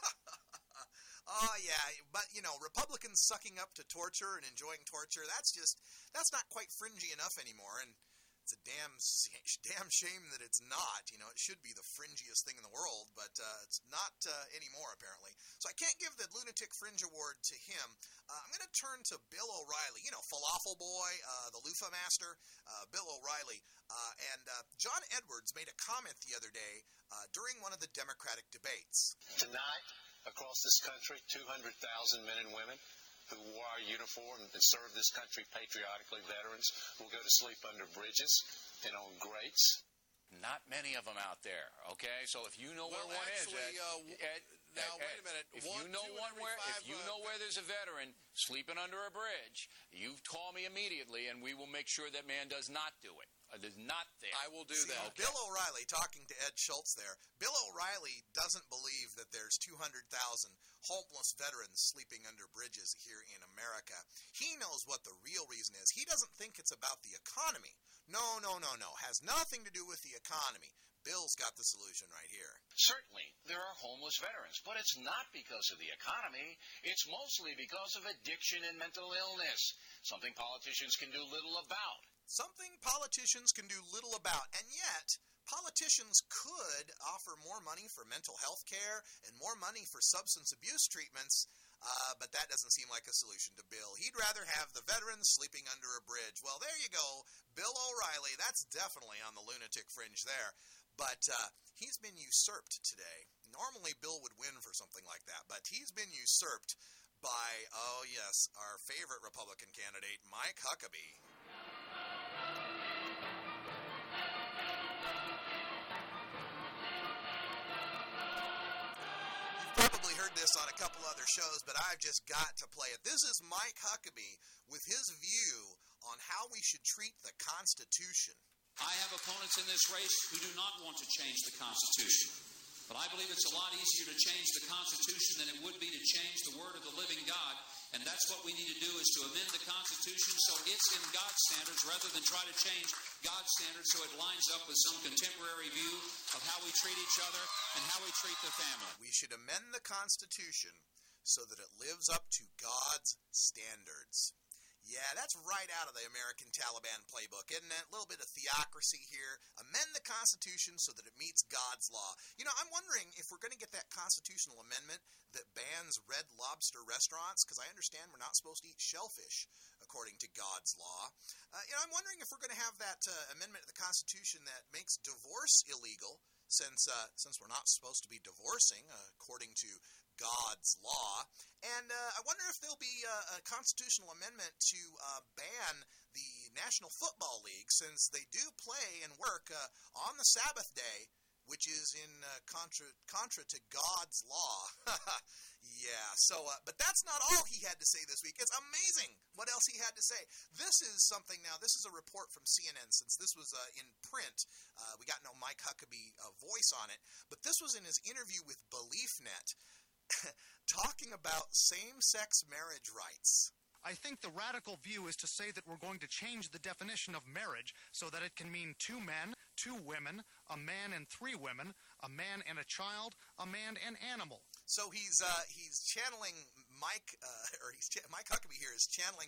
Oh, yeah, but, you know, Republicans sucking up to torture and enjoying torture, that's not quite fringy enough anymore. And It's a damn shame that it's not. You know, it should be the fringiest thing in the world, but it's not anymore, apparently. So I can't give the Lunatic Fringe Award to him. I'm going to turn to Bill O'Reilly. You know, Falafel Boy, the Loofah Master, Bill O'Reilly. And John Edwards made a comment the other day during one of the Democratic debates. Tonight, across this country, 200,000 men and women who wore our uniform and served this country patriotically, veterans, will go to sleep under bridges and on grates. Not many of them out there, okay? So if you know where one actually, is, Ed, now wait a minute. If you know where there's a veteran sleeping under a bridge, you call me immediately, and we will make sure that man does not do it. It is not there. I will do that. Okay. Bill O'Reilly, talking to Ed Schultz there, Bill O'Reilly doesn't believe that there's 200,000 homeless veterans sleeping under bridges here in America. He knows what the real reason is. He doesn't think it's about the economy. No. Has nothing to do with the economy. Bill's got the solution right here. Certainly, there are homeless veterans, but it's not because of the economy. It's mostly because of addiction and mental illness, something politicians can do little about. Something politicians can do little about, and yet politicians could offer more money for mental health care and more money for substance abuse treatments, but that doesn't seem like a solution to Bill. He'd rather have the veterans sleeping under a bridge. Well, there you go. Bill O'Reilly, that's definitely on the lunatic fringe there. But he's been usurped today. Normally Bill would win for something like that, but he's been usurped by, oh yes, our favorite Republican candidate, Mike Huckabee. You've probably heard this on a couple other shows, but I've just got to play it. This is Mike Huckabee with his view on how we should treat the Constitution. I have opponents in this race who do not want to change the Constitution. But I believe it's a lot easier to change the Constitution than it would be to change the Word of the living God. And that's what we need to do, is to amend the Constitution so it's in God's standards rather than try to change God's standards so it lines up with some contemporary view of how we treat each other and how we treat the family. We should amend the Constitution so that it lives up to God's standards. Yeah, that's right out of the American Taliban playbook, isn't it? A little bit of theocracy here. Amend the Constitution so that it meets God's law. You know, I'm wondering if we're going to get that constitutional amendment that bans Red Lobster restaurants, because I understand we're not supposed to eat shellfish according to God's law. I'm wondering if we're going to have that amendment of the Constitution that makes divorce illegal, since we're not supposed to be divorcing according to God's law. And I wonder if there'll be a constitutional amendment to ban the National Football League, since they do play and work on the Sabbath day, which is in contra to God's law. Yeah, so, but that's not all he had to say this week. It's amazing what else he had to say. This is something now, this is a report from CNN, since this was in print. We got no Mike Huckabee voice on it, but this was in his interview with BeliefNet, talking about same-sex marriage rights. I think the radical view is to say that we're going to change the definition of marriage so that it can mean 2 men, 2 women, a man and 3 women, a man and a child, a man and animal. So he's channeling Mike Huckabee here is channeling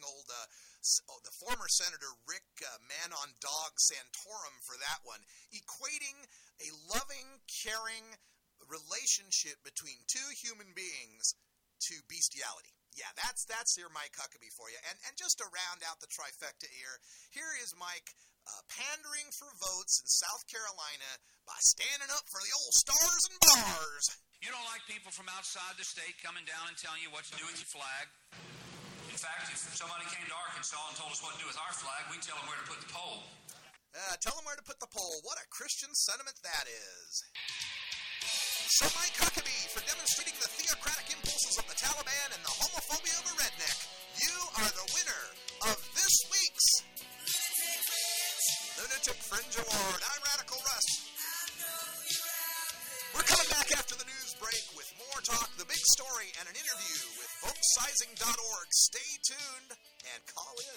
the former Senator Rick Man on Dog Santorum for that one, equating a loving, caring relationship between 2 human beings to bestiality. Yeah, that's your Mike Huckabee for you. And just to round out the trifecta here is Mike pandering for votes in South Carolina by standing up for the old stars and bars. You don't like people from outside the state coming down and telling you what to do with your flag. In fact, if somebody came to Arkansas and told us what to do with our flag, we'd tell them where to put the pole. Tell them where to put the pole. What a Christian sentiment that is. So Mike Huckabee, for demonstrating the theocratic impulses of the Taliban and the homophobia of a redneck, you are the winner of this week's Lunatic Fringe Award. I'm Radical Russ. We're coming back after the news break with more talk, the big story, and an interview with votesizing.org. Stay tuned and call in.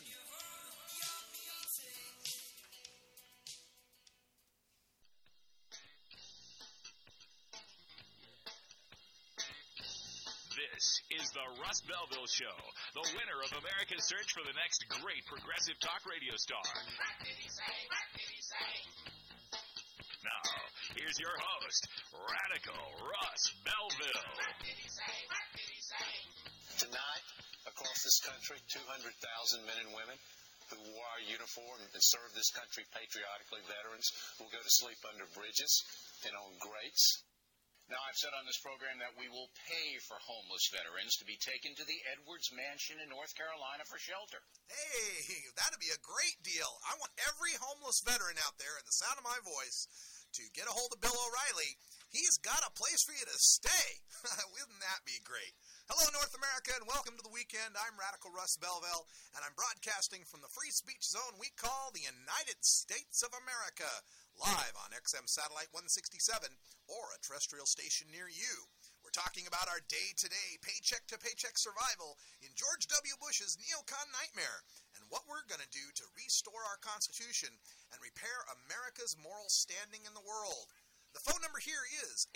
This is the Russ Belville Show, the winner of America's search for the next great progressive talk radio star. What did he say? What did he say? Now, here's your host, Radical Russ Belville. What did he say? What did he say? Tonight, across this country, 200,000 men and women who wore our uniform and served this country patriotically, veterans, will go to sleep under bridges and on grates. Now, I've said on this program that we will pay for homeless veterans to be taken to the Edwards Mansion in North Carolina for shelter. Hey, that'd be a great deal. I want every homeless veteran out there in the sound of my voice to get a hold of Bill O'Reilly. He's got a place for you to stay. Wouldn't that be great? Hello, North America, and welcome to the weekend. I'm Radical Russ Belville, and I'm broadcasting from the free speech zone we call the United States of America, live on XM Satellite 167 or a terrestrial station near you. We're talking about our day-to-day, paycheck-to-paycheck survival in George W. Bush's neocon nightmare and what we're going to do to restore our Constitution and repair America's moral standing in the world. The phone number here is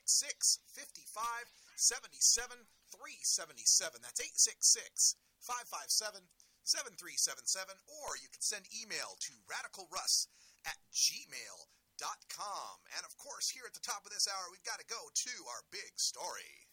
866-55-77-377. That's 866-557-7377. Or you can send email to radicalruss@gmail.com. And of course, here at the top of this hour, we've got to go to our big story.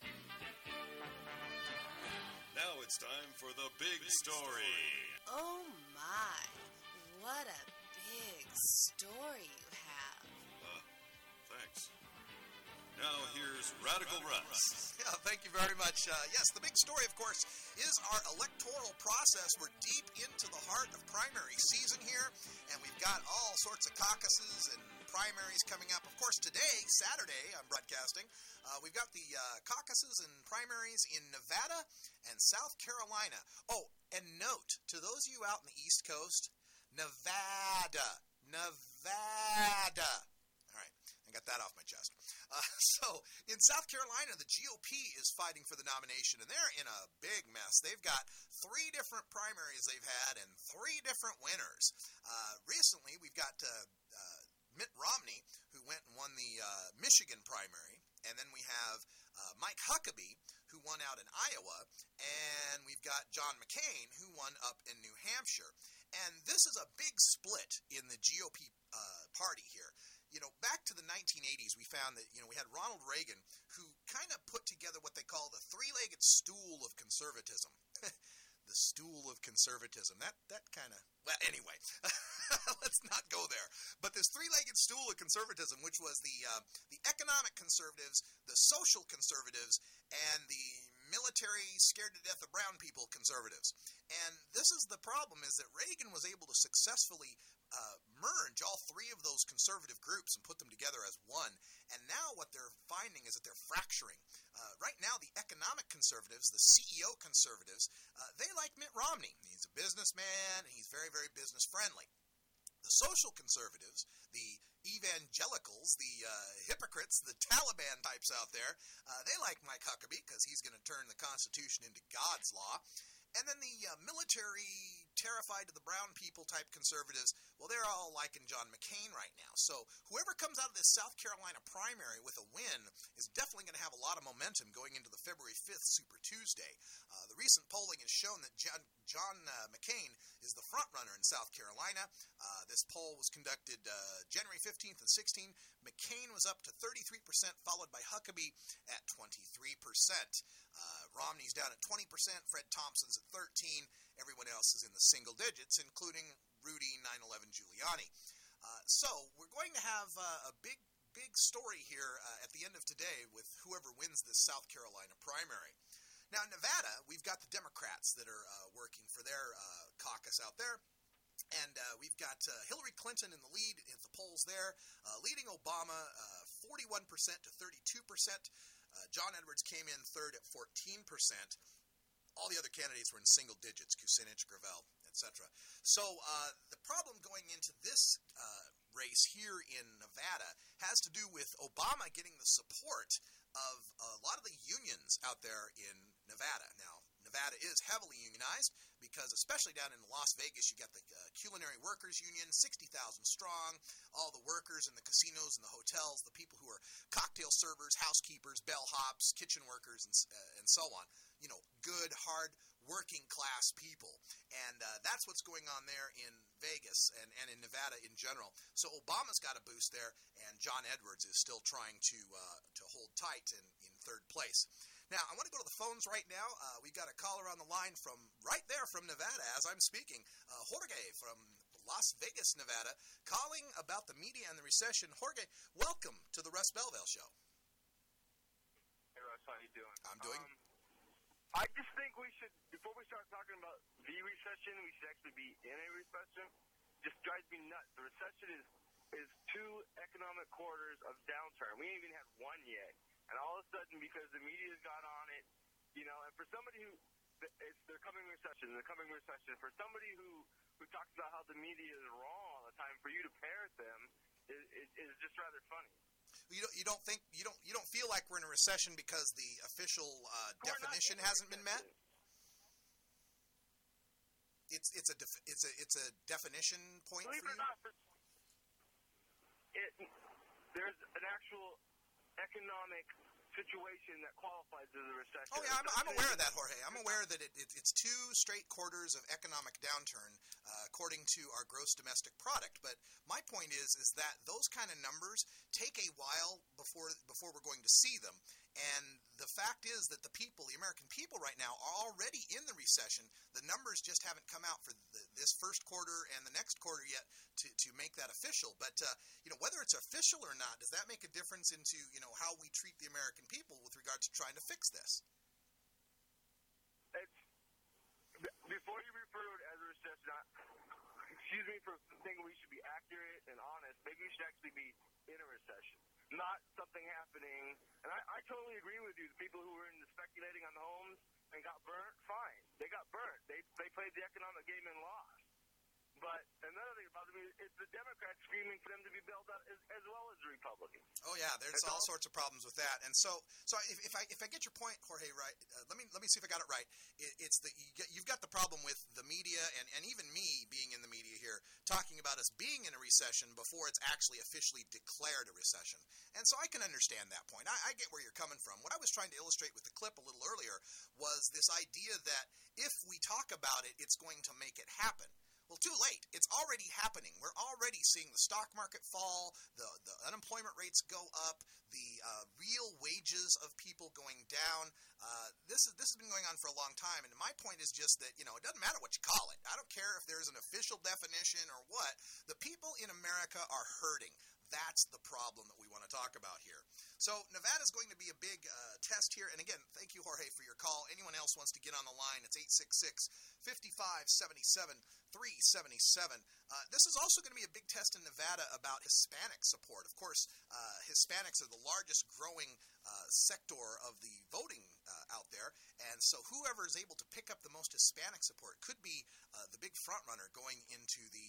Now it's time for the big story. Oh my, what a big story you have. Thanks. Now here's Radical Russ. Yeah, thank you very much. Yes, the big story, of course, is our electoral process. We're deep into the heart of primary season here, and we've got all sorts of caucuses and primaries coming up. Of course, today, Saturday, I'm broadcasting, we've got the caucuses and primaries in Nevada and South Carolina. Oh, and note, to those of you out in the East Coast, Nevada. All right, I got that off my chest. So, in South Carolina, the GOP is fighting for the nomination, and they're in a big mess. They've got 3 different primaries they've had and 3 different winners. Recently, we've got Mitt Romney, who went and won the Michigan primary, and then we have Mike Huckabee, who won out in Iowa, and we've got John McCain, who won up in New Hampshire. And this is a big split in the GOP party here. You know, back to the 1980s, we found that, we had Ronald Reagan, who kind of put together what they call the 3-legged stool of conservatism. The stool of conservatism. That kind of, well, anyway, let's not go there. But this 3-legged stool of conservatism, which was the economic conservatives, the social conservatives, and the military, scared to death of brown people conservatives. And this is the problem, is that Reagan was able to successfully merge all 3 of those conservative groups and put them together as one. And now what they're finding is that they're fracturing. Right now, the economic conservatives, the CEO conservatives, they like Mitt Romney. He's a businessman, and he's very, very business friendly. The social conservatives, the evangelicals, the hypocrites, the Taliban types out there, they like Mike Huckabee because he's going to turn the Constitution into God's law. And then the military, terrified of the brown people type conservatives, well, they're all liking John McCain right now. So whoever comes out of this South Carolina primary with a win is definitely going to have a lot of momentum going into the February 5th Super Tuesday. The recent polling has shown that John McCain is the front runner in South Carolina. This poll was conducted January 15th and 16th. McCain was up to 33%, followed by Huckabee at 23%. Romney's down at 20%. Fred Thompson's at 13%. Everyone else is in the single digits, including Rudy 9/11 Giuliani. So we're going to have a big story here at the end of today with whoever wins this South Carolina primary. Now, in Nevada, we've got the Democrats that are working for their caucus out there. And we've got Hillary Clinton in the lead at the polls there, leading Obama 41% to 32%. John Edwards came in third at 14%. All the other candidates were in single digits, Kucinich, Gravel, etc. So the problem going into this race here in Nevada has to do with Obama getting the support of a lot of the unions out there in Nevada. Now, Nevada is heavily unionized because, especially down in Las Vegas, you got the Culinary Workers Union, 60,000 strong, all the workers in the casinos and the hotels, the people who are cocktail servers, housekeepers, bellhops, kitchen workers, and so on. You know, good, hard, working class people. And that's what's going on there in Vegas and in Nevada in general. So Obama's got a boost there, and John Edwards is still trying to hold tight in third place. Now, I want to go to the phones right now. We've got a caller on the line from right there from Nevada as I'm speaking. Jorge from Las Vegas, Nevada, calling about the media and the recession. Jorge, welcome to the Russ Belville Show. Hey, Russ, how you doing? I'm doing I just think we should, before we start talking about the recession, we should actually be in a recession. Just drives me nuts. The recession is 2 economic quarters of downturn. We ain't even had one yet. And all of a sudden, because the media's got on it, you know, and for somebody who, it's their coming recession. For somebody who talks about how the media is wrong all the time, for you to parrot them is just rather funny. You don't feel like we're in a recession because the official definition hasn't been met? It's a definition point Believe for it you? or not, there's an actual economic situation that qualifies as a recession. Oh, yeah, I'm aware of that, Jorge. I'm aware that it's 2 straight quarters of economic downturn, according to our gross domestic product. But my point is that those kind of numbers take a while before we're going to see them. And the fact is that the American people right now are already in the recession. The numbers just haven't come out for this first quarter and the next quarter yet to make that official. But, whether it's official or not, does that make a difference into, how we treat the American people with regard to trying to fix this? Before you refer to it as a recession, excuse me for thinking we should be accurate and honest, maybe we should actually be in a recession. Not something happening, and I totally agree with you. The people who were into speculating on homes and got burnt, fine. They got burnt. They played the economic game and lost. But another thing about me is the Democrats screaming for them to be bailed out as well as the Republicans. Oh yeah, there's all sorts of problems with that. And so if I get your point, Jorge, right, let me see if I got it right. It's that you've got the problem with the media and even me being in the media here talking about us being in a recession before it's actually officially declared a recession. And so I can understand that point. I get where you're coming from. What I was trying to illustrate with the clip a little earlier was this idea that if we talk about it, it's going to make it happen. Well, too late. It's already happening. We're already seeing the stock market fall, the unemployment rates go up, the real wages of people going down. This has been going on for a long time, and my point is just that, it doesn't matter what you call it. I don't care if there's an official definition or what. The people in America are hurting. That's the problem that we want to talk about here. So Nevada is going to be a big test here. And again, thank you, Jorge, for your call. Anyone else wants to get on the line, it's 866-5577-377. This is also going to be a big test in Nevada about Hispanic support. Of course, Hispanics are the largest growing sector of the voting out there. And so whoever is able to pick up the most Hispanic support could be the big front runner going into the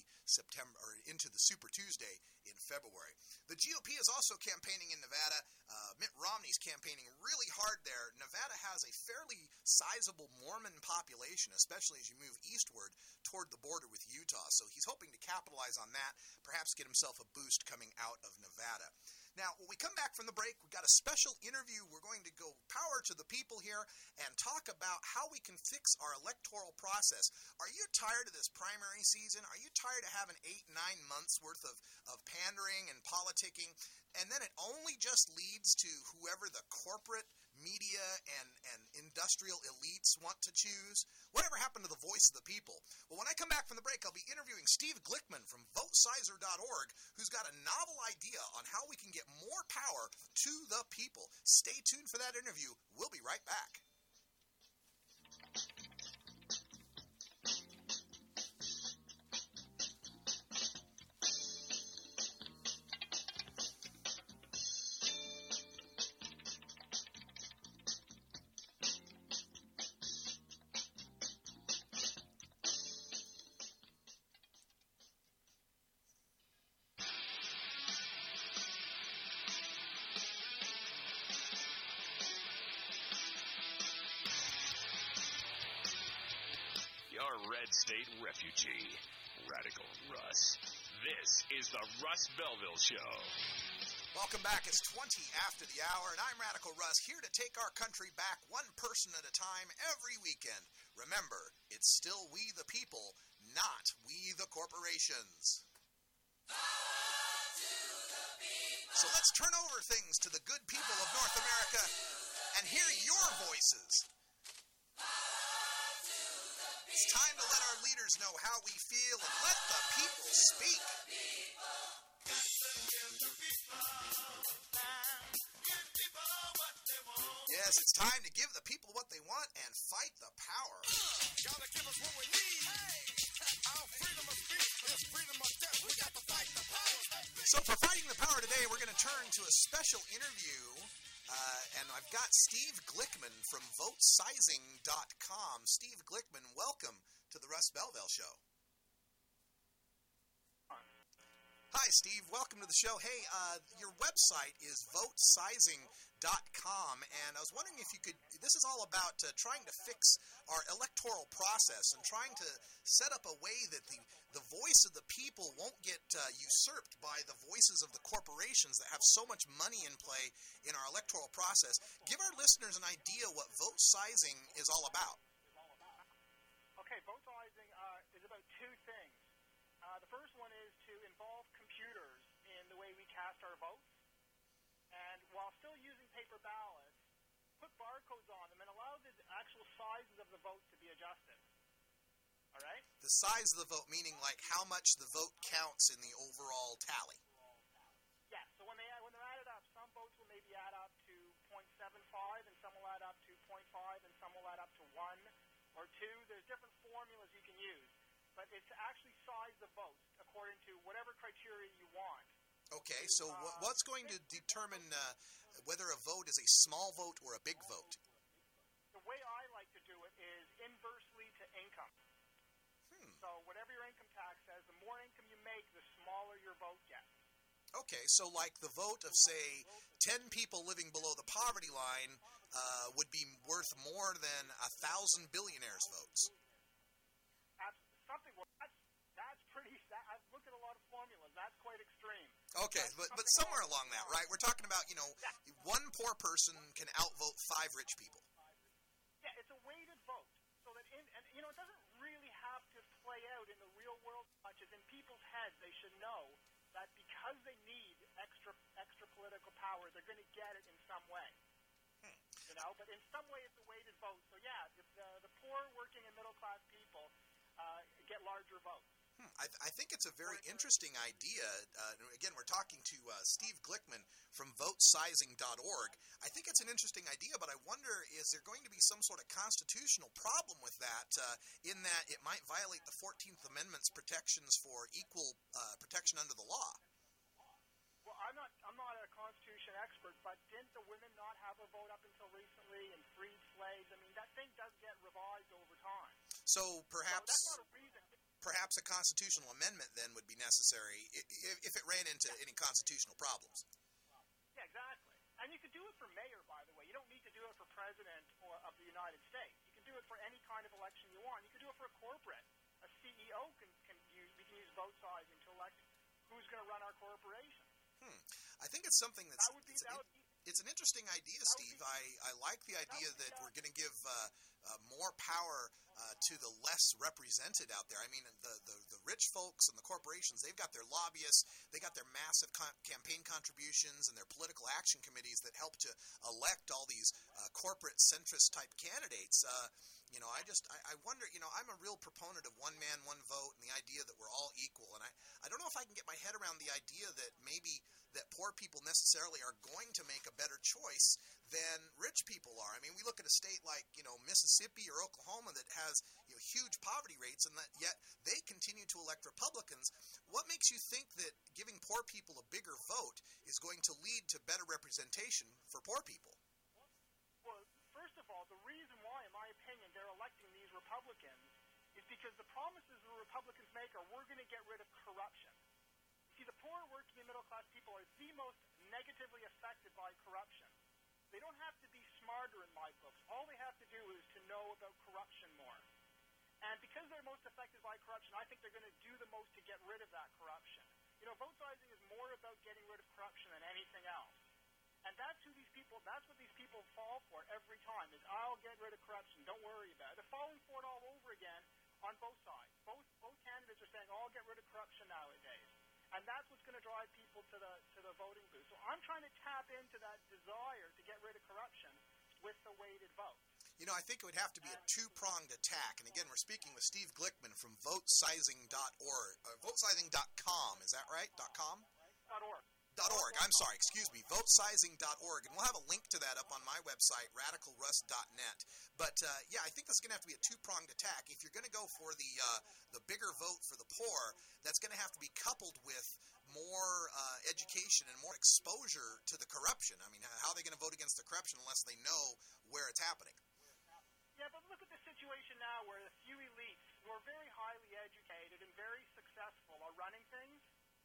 Super Tuesday in February. The GOP is also campaigning in Nevada. Mitt Romney's campaigning really hard there. Nevada has a fairly sizable Mormon population, especially as you move eastward toward the border with Utah. So he's hoping to capitalize on that, perhaps get himself a boost coming out of Nevada. Now, when we come back from the break, we've got a special interview. We're going to go power to the people here and talk about how we can fix our electoral process. Are you tired of this primary season? Are you tired of having 8-9 months worth of pandering and politicking? And then it only just leads to whoever the corporate media and industrial elites want to choose? Whatever happened to the voice of the people? Well, when I come back from the break, I'll be interviewing Steve Glickman from VoteSizer.org, who's got a novel idea on how we can get more power to the people. Stay tuned for that interview. We'll be right back. red state refugee, Radical Russ. This is the Russ Belville Show. Welcome back. It's 20 after the hour, and I'm Radical Russ, here to take our country back one person at a time every weekend. Remember, it's still we the people, not we the corporations. So let's turn over things to the good people of North America and hear your voices. It's time to let our leaders know how we feel and let the people speak. Yes, it's time to give the people what they want and fight the power. Gotta give us what we need. Our freedom of speech is freedom of death. We got to fight the power. So for Fighting the Power today, we're going to turn to a special interview, and I've got Steve Glickman from VoteSizing.com. Steve Glickman, welcome to the Russ Belville Show. Hi, Steve. Welcome to the show. Hey, your website is VoteSizing.com, and I was wondering if you could, this is all about trying to fix our electoral process and trying to set up a way that the voice of the people won't get usurped by the voices of the corporations that have so much money in play in our electoral process. Give our listeners an idea what vote sizing is all about. Okay, vote sizing is about two things. The first one is to involve computers in the way we cast our votes, and while still using paper ballots, put barcodes on them and allow the actual sizes of the votes to be adjusted. All right? The size of the vote, meaning like how much the vote counts in the overall tally. Yeah, so when they're added up, some votes will maybe add up to 0.75, and some will add up to 0.5, and some will add up to 1 or 2. There's different formulas you can use, but it's to actually size the votes according to whatever criteria you want. Okay, so what's going to determine whether a vote is a small vote or a big vote? The way I like to do it is inversely to income. So whatever your income tax says, the more income you make, the smaller your vote gets. Okay, so like the vote of, say, 10 people living below the poverty line would be worth more than 1,000 billionaires' votes. That's pretty. I've looked at a lot of formulas. That's quite extreme. Okay, but somewhere along that, right? We're talking about, one poor person can outvote 5 rich people. Yeah, it's a weighted vote, so that it doesn't really have to play out in the real world much as in people's heads. They should know that because they need extra political power, they're going to get it in some way. But in some way it's a weighted vote. So yeah, the poor, working, and middle class people get larger votes. I think it's a very interesting idea. Again, we're talking to Steve Glickman from VoteSizing.org. I think it's an interesting idea, but I wonder, is there going to be some sort of constitutional problem with that, in that it might violate the 14th Amendment's protections for equal protection under the law? Well, I'm not a Constitution expert, but didn't the women not have a vote up until recently and freed slaves? I mean, that thing does get revised over time. So perhaps... that's not a reason. Perhaps a constitutional amendment then would be necessary if it ran into any constitutional problems. Yeah, exactly. And you could do it for mayor, by the way. You don't need to do it for president of the United States. You can do it for any kind of election you want. You can do it for a corporate. A CEO we can use vote sizing to elect who's going to run our corporation. I think it's something it's an interesting idea, Steve. I like the idea that we're going to give more power to the less represented out there. I mean, the rich folks and the corporations, they've got their lobbyists, they got their massive campaign contributions and their political action committees that help to elect all these corporate centrist type candidates. I wonder, I'm a real proponent of one man, one vote and the idea that we're all equal. And I don't know if I can get my head around the idea that maybe that poor people necessarily are going to make a better choice than rich people are. I mean, we look at a state like, Mississippi or Oklahoma that has huge poverty rates, and that yet they continue to elect Republicans. What makes you think that giving poor people a bigger vote is going to lead to better representation for poor people? Well, first of all, the reason why, in my opinion, they're electing these Republicans is because the promises the Republicans make are we're going to get rid of corruption. See, the poor, working, and middle-class people are the most negatively affected by corruption. They don't have to be smarter in my books. All they have to do is to know about corruption more. And because they're most affected by corruption, I think they're going to do the most to get rid of that corruption. You know, vote sizing is more about getting rid of corruption than anything else. And that's what these people fall for every time, is I'll get rid of corruption, don't worry about it. They're falling for it all over again on both sides. Both candidates are saying, oh, I'll get rid of corruption nowadays. And that's what's going to drive people to the voting booth. So I'm trying to tap into that desire to get rid of corruption with the weighted vote. You know, I think it would have to be a two-pronged attack. And again, we're speaking with Steve Glickman from votesizing.org, votesizing.com. Is that right? .com? .org. .org. I'm sorry. Excuse me. Votesizing.org. And we'll have a link to that up on my website, radicalruss.net. But, yeah, I think this is going to have to be a two-pronged attack. If you're going to go for the bigger vote for the poor, that's going to have to be coupled with more education and more exposure to the corruption. I mean, how are they going to vote against the corruption unless they know where it's happening? Yeah, but look at the situation now where the few elites who are very highly educated and very successful are running things.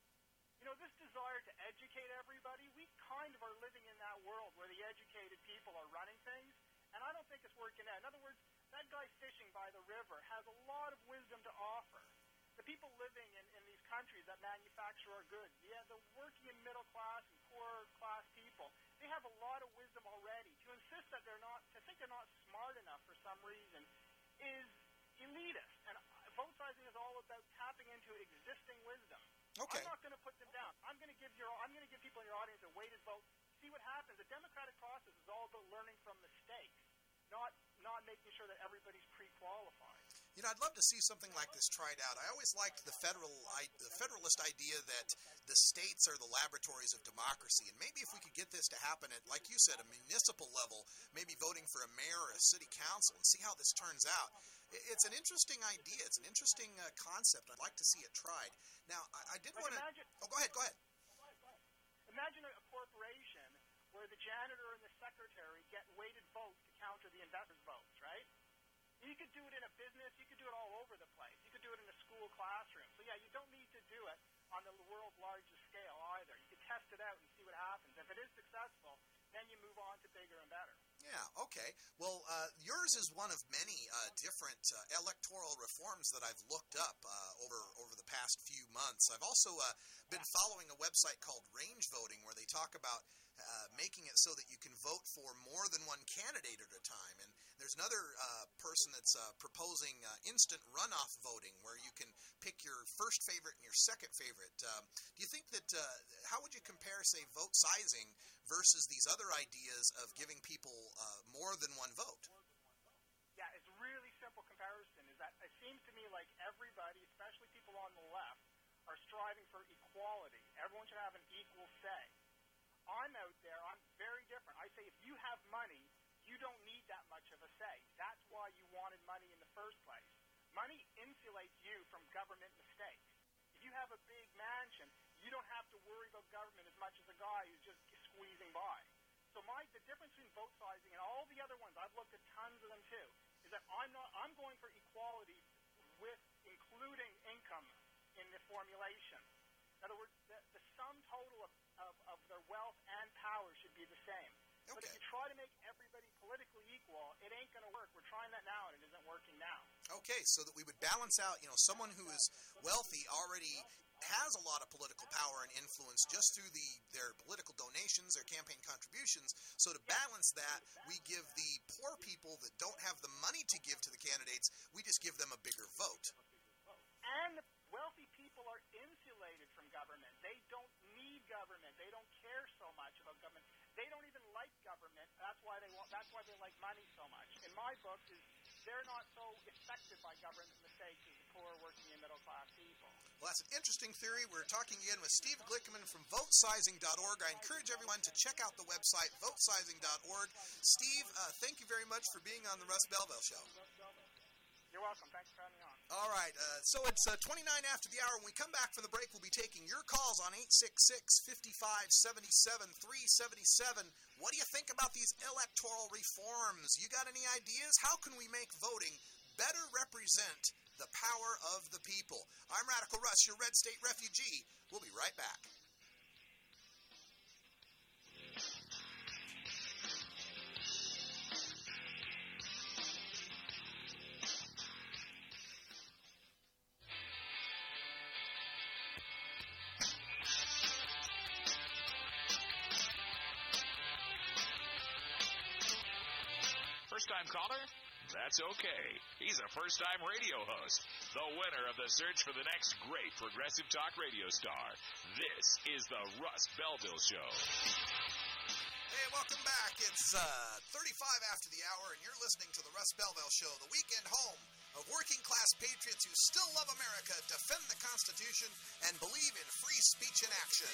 You know, this desire to educate everybody, we kind of are living in that world where the educated people are running things, and I don't think it's working out. In other words, that guy fishing by the river has a lot of wisdom to offer. The people living in these countries that manufacture our goods, the working and middle class and poor class people, they have a lot of wisdom already. To insist that they're not smart enough for some reason is elitist. And vote sizing is all about tapping into existing wisdom. Okay. I'm not going to put them down. I'm going to give people in your audience a weighted vote. See what happens. The democratic process is all about learning from mistakes, not making sure that everybody's pre-qualified. You know, I'd love to see something like this tried out. I always liked the federalist idea that the states are the laboratories of democracy. And maybe if we could get this to happen at, like you said, a municipal level, maybe voting for a mayor or a city council, and see how this turns out. It's an interesting idea. It's an interesting concept. I'd like to see it tried. Now, I did want to... Oh, go ahead. Imagine a corporation where the janitor and the secretary get weighted votes to counter the investors' votes, right? You could do it in a business. You could do it all over the place. You could do it in a school classroom. So, yeah, you don't need to do it on the world's largest scale either. You could test it out and see what happens. If it is successful, then you move on to bigger and better. Yeah, okay. Well, yours is one of many different electoral reforms that I've looked up over the past few months. I've also been following a website called Range Voting, where they talk about making it so that you can vote for more than one candidate at a time. And there's another person that's proposing instant runoff voting, where you can pick your first favorite and your second favorite. Do you think that, how would you compare, say, vote sizing versus these other ideas of giving people more than one vote? Yeah, it's a really simple comparison. Is that it seems to me like everybody, especially people on the left, are striving for equality. Everyone should have an equal say. I'm out there, I'm very different. I say if you have money, you don't need that much of a say. That's why you wanted money in the first place. Money insulates you from government mistakes. If you have a big mansion, you don't have to worry about government as much as a guy who's just squeezing by. So the difference between vote sizing and all the other ones, I've looked at tons of them too, is that I'm going for equality with including income in the formulation. In other words, the sum total of their wealth and power should be the same. Okay. But if you try to make everybody politically equal, it ain't going to work. We're trying that now, and it isn't working now. Okay, so that we would balance out, someone who is wealthy already has a lot of political power and influence just through their political donations, their campaign contributions. So to balance that, we give the poor people that don't have the money to give to the candidates, we just give them a bigger vote. And the wealthy people are insulated from government. They don't need government. They don't care so much about government. They don't even like government. That's why they like money so much. In my book, they're not so affected by government mistakes as the poor, working, and middle-class people. Well, that's an interesting theory. We're talking again with Steve Glickman from votesizing.org. I encourage everyone to check out the website, votesizing.org. Steve, thank you very much for being on the Russ Belville Show. You're welcome. Thanks for having me on. All right. So it's 29 after the hour. When we come back from the break, we'll be taking your calls on 866-5577-377. What do you think about these electoral reforms? You got any ideas? How can we make voting better represent the power of the people? I'm Radical Russ, your Red State refugee. We'll be right back. first-time caller? That's okay. He's a first-time radio host, the winner of the search for the next great progressive talk radio star. This is the Russ Belville Show. Hey, welcome back. It's 35 after the hour, and you're listening to the Russ Belville Show, the weekend home of working-class patriots who still love America, defend the Constitution, and believe in free speech and action.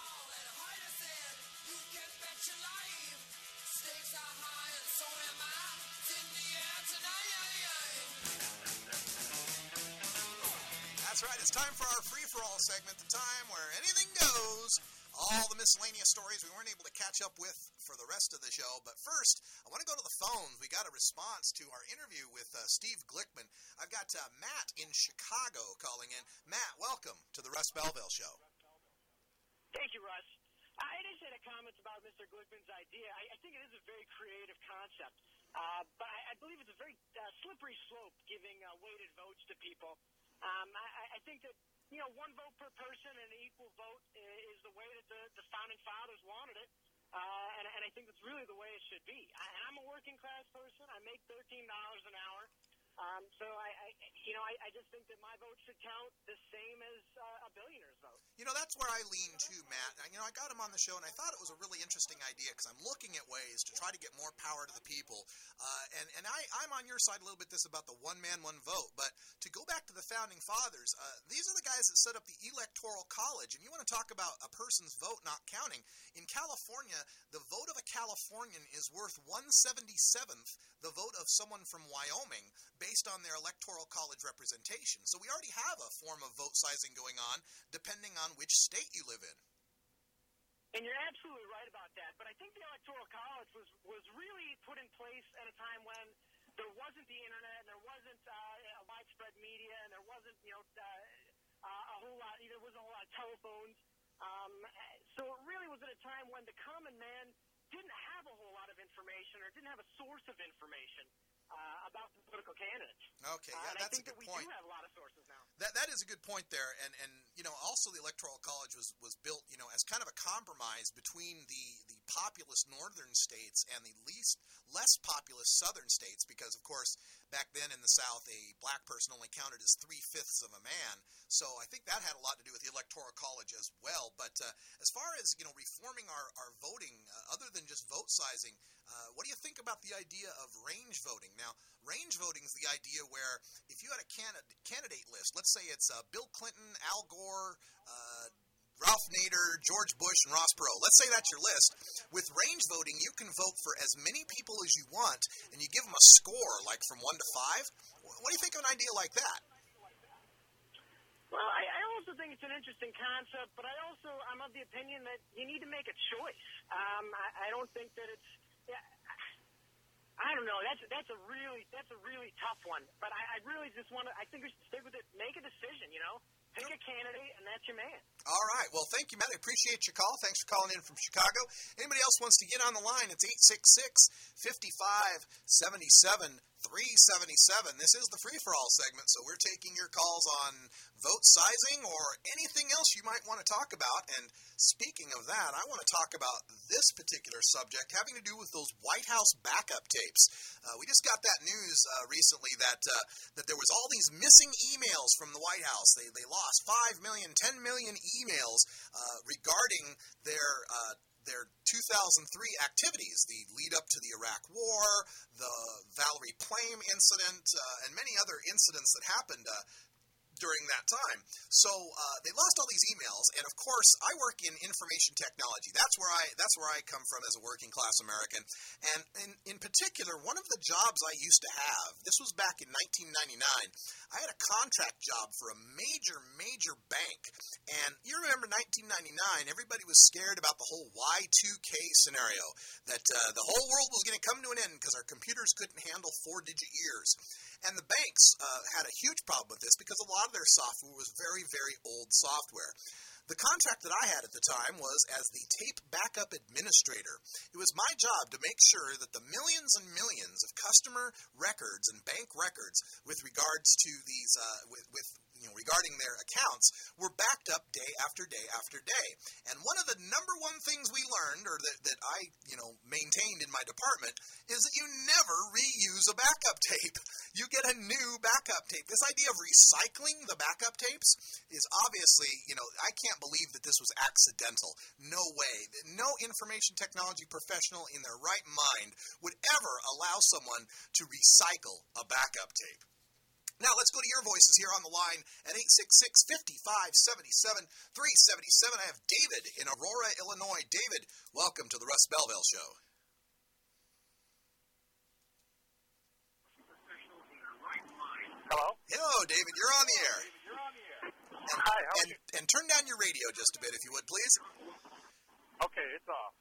That's right. It's time for our free-for-all segment, the time where anything goes. All the miscellaneous stories we weren't able to catch up with for the rest of the show. But first, I want to go to the phones. We got a response to our interview with Steve Glickman. I've got Matt in Chicago calling in. Matt, welcome to the Russ Belville Show. Thank you, Russ. I just had a comment about Mr. Glickman's idea. I think it is a very creative concept. But I believe it's a very slippery slope giving weighted votes to people. I think that, one vote per person and an equal vote is the way that the founding fathers wanted it. And I think that's really the way it should be. I'm a working class person. I make $13 an hour. So I just think that my vote should count the same as a billionaire's vote. That's where I lean too, Matt. I got him on the show, and I thought it was a really interesting idea because I'm looking at ways to try to get more power to the people. And I'm on your side a little bit this about the one man, one vote. But to go back to the founding fathers, these are the guys that set up the Electoral College. And you want to talk about a person's vote not counting. In California, the vote of a Californian is worth 1/77th the vote of someone from Wyoming based on their Electoral College representation. So we already have a form of vote sizing going on depending on which state you live in. And you're absolutely right about that. But I think the Electoral College was really put in place at a time when there wasn't the internet and there wasn't a widespread media and there wasn't, a whole lot, there wasn't a whole lot of telephones. So it really was at a time when the common man didn't have a whole lot of information or didn't have a source of information about the political candidates. Okay, yeah, that's a good point. We do have a lot of sources now. That is a good point there, and also the Electoral College was built, as kind of a compromise between the populous northern states and the less populous southern states, because of course back then in the South a black person only counted as 3/5 of a man. So I think that had a lot to do with the Electoral College as well. But as far as reforming our voting, other than just vote sizing, what do you think about the idea of range voting? Now, range voting is the idea where if you had a candidate list, let's say it's Bill Clinton, Al Gore, Ralph Nader, George Bush, and Ross Perot. Let's say that's your list. With range voting, you can vote for as many people as you want, and you give them a score, like from 1 to 5. What do you think of an idea like that? Well, I also think it's an interesting concept, but I'm of the opinion that you need to make a choice. I don't think that it's. I don't know. That's a really tough one. But I really just want to. I think we should stick with it. Make a decision. Pick a candidate, and that's your man. All right. Well, thank you, Matt. I appreciate your call. Thanks for calling in from Chicago. Anybody else wants to get on the line? It's 866-55-77-377. This is the free-for-all segment, so we're taking your calls on vote sizing or anything else you might want to talk about. And speaking of that, I want to talk about this particular subject having to do with those White House backup tapes. We just got that news recently that there was all these missing emails from the White House. They lost 5 million, 10 million emails regarding their 2003 activities, the lead up to the Iraq War, the Valerie Plame incident, and many other incidents that happened during that time. So they lost all these emails, and of course, I work in information technology. That's where I come from as a working class American. And in particular, one of the jobs I used to have, this was back in 1999, I had a contract job for a major bank. And you remember 1999, everybody was scared about the whole Y2K scenario, that the whole world was going to come to an end because our computers couldn't handle 4-digit years. And the banks had a huge problem with this because a lot of their software was very, very old software. The contract that I had at the time was as the tape backup administrator. It was my job to make sure that the millions and millions of customer records and bank records with regards to these, regarding their accounts were backed up day after day after day. And one of the number one things we learned, or that I, maintained in my department, is that you never reuse a backup tape. You get a new backup tape. This idea of recycling the backup tapes is obviously, I can't believe that this was accidental. No way. No information technology professional in their right mind would ever allow someone to recycle a backup tape. Now, let's go to your voices here on the line at 866-5577-377. I have David in Aurora, Illinois. David, welcome to the Russ Belville Show. Hello? Hello, David. You're on the air. Hi, how are you? And turn down your radio just a bit, if you would, please. Okay, it's off.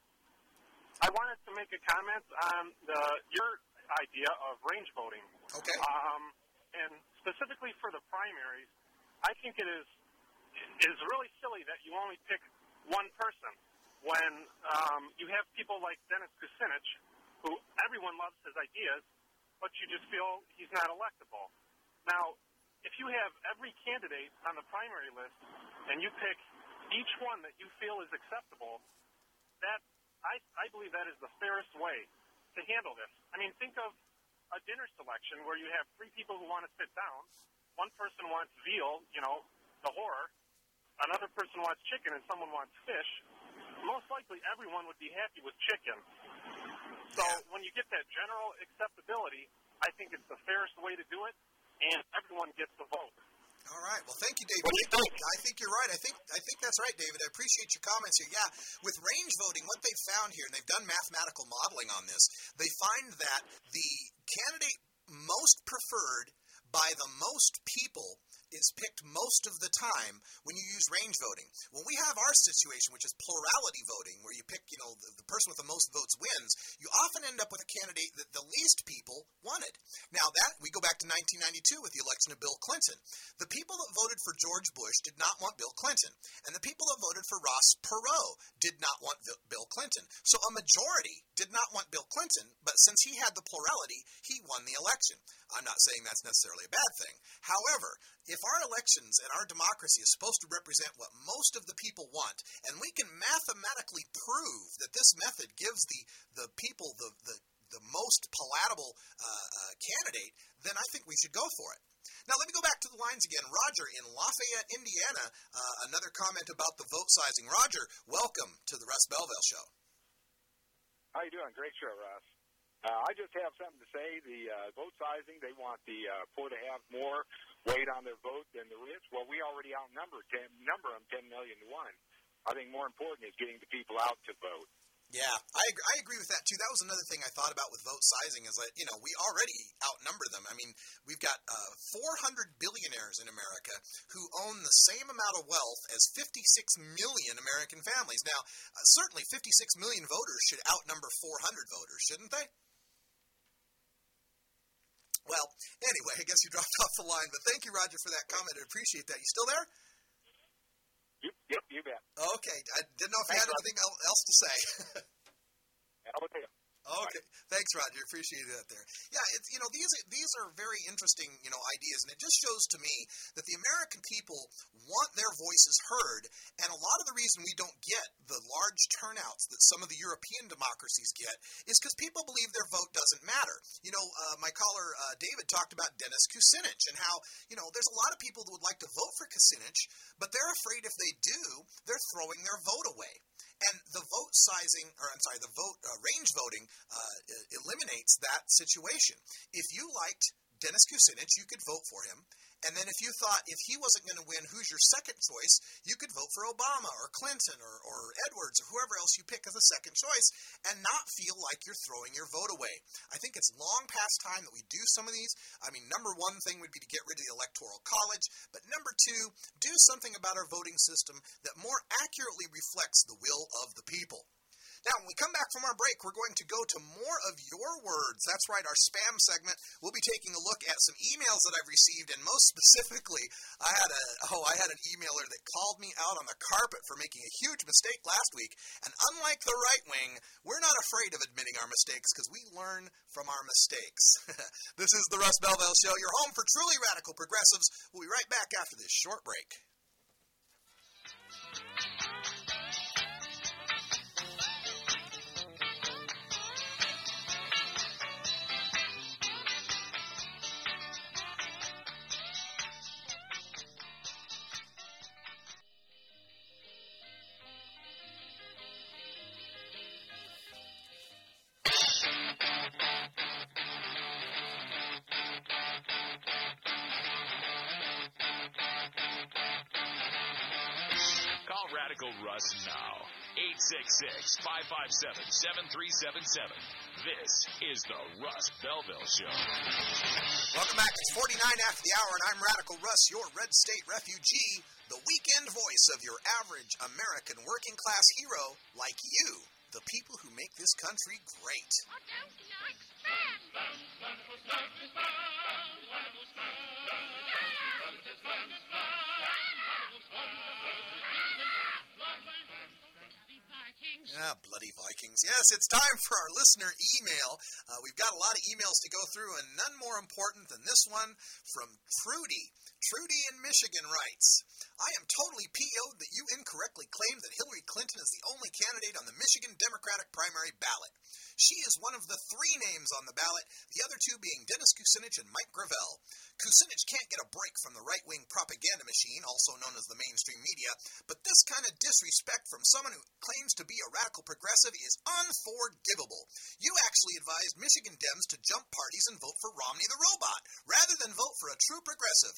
I wanted to make a comment on your idea of range voting. Okay. And specifically for the primaries, I think it is really silly that you only pick one person when you have people like Dennis Kucinich, who everyone loves his ideas, but you just feel he's not electable. Now, if you have every candidate on the primary list and you pick each one that you feel is acceptable, that I believe that is the fairest way to handle this. I mean, think of a dinner selection where you have three people who want to sit down. One person wants veal, the horror. Another person wants chicken, and someone wants fish. Most likely, everyone would be happy with chicken. So when you get that general acceptability, I think it's the fairest way to do it, and everyone gets the vote. All right. Well, thank you, David. I think you're right. I think that's right, David. I appreciate your comments here. Yeah, with range voting, what they found here, and they've done mathematical modeling on this, they find that the candidate most preferred by the most people is picked most of the time when you use range voting. When we have our situation, which is plurality voting, where you pick, the person with the most votes wins, you often end up with a candidate that the least people wanted. Now we go back to 1992 with the election of Bill Clinton. The people that voted for George Bush did not want Bill Clinton, and the people that voted for Ross Perot did not want Bill Clinton. So a majority did not want Bill Clinton, but since he had the plurality, he won the election. I'm not saying that's necessarily a bad thing. However, if our elections and our democracy is supposed to represent what most of the people want, and we can mathematically prove that this method gives the people the most palatable candidate, then I think we should go for it. Now, let me go back to the lines again. Roger in Lafayette, Indiana, another comment about the vote sizing. Roger, welcome to the Russ Belville Show. How you doing? Great show, Russ. I just have something to say. The vote sizing, they want the poor to have more weight on their vote than the rich. Well, we already outnumber them 10 million to 1. I think more important is getting the people out to vote. Yeah, I agree with that, too. That was another thing I thought about with vote sizing is that, we already outnumber them. I mean, we've got 400 billionaires in America who own the same amount of wealth as 56 million American families. Now, certainly 56 million voters should outnumber 400 voters, shouldn't they? Well, anyway, I guess you dropped off the line, but thank you, Roger, for that comment. I appreciate that. You still there? Yep, you bet. Okay, I didn't know if you had anything else to say. Okay, thanks, Roger. Appreciate that there. Yeah, it's these are very interesting ideas, and it just shows to me that the American people want their voices heard, and a lot of the reason we don't get the large turnouts that some of the European democracies get is because people believe their vote doesn't matter. My caller David talked about Dennis Kucinich and how there's a lot of people that would like to vote for Kucinich, but they're afraid if they do, they're throwing their vote away. And the vote sizing, the vote range voting eliminates that situation. If you liked Dennis Kucinich, you could vote for him. And then if you thought if he wasn't going to win, who's your second choice, you could vote for Obama or Clinton or Edwards or whoever else you pick as a second choice and not feel like you're throwing your vote away. I think it's long past time that we do some of these. I mean, number one thing would be to get rid of the Electoral College. But number two, do something about our voting system that more accurately reflects the will of the people. Now, when we come back from our break, we're going to go to more of your words. That's right, our spam segment. We'll be taking a look at some emails that I've received, and most specifically, I had an emailer that called me out on the carpet for making a huge mistake last week. And unlike the right wing, we're not afraid of admitting our mistakes because we learn from our mistakes. This is the Russ Belville Show, your home for truly radical progressives. We'll be right back after this short break. Radical Russ now. 866-557-7377. This is the Russ Belville Show. Welcome back. It's 49 after the hour, and I'm Radical Russ, your red state refugee, the weekend voice of your average American working class hero like you, the people who make this country great. Yeah, bloody Vikings. Yes, it's time for our listener email. We've got a lot of emails to go through, and none more important than this one from Trudy. Trudy in Michigan writes, I am totally PO'd that you incorrectly claimed that Hillary Clinton is the only candidate on the Michigan Democratic primary ballot. She is one of the 3 names on the ballot, the other 2 being Dennis Kucinich and Mike Gravel. Kucinich can't get a break from the right-wing propaganda machine, also known as the mainstream media, but this kind of disrespect from someone who claims to be a radical progressive is unforgivable. You actually advised Michigan Dems to jump parties and vote for Romney the Robot, rather than vote for a true progressive.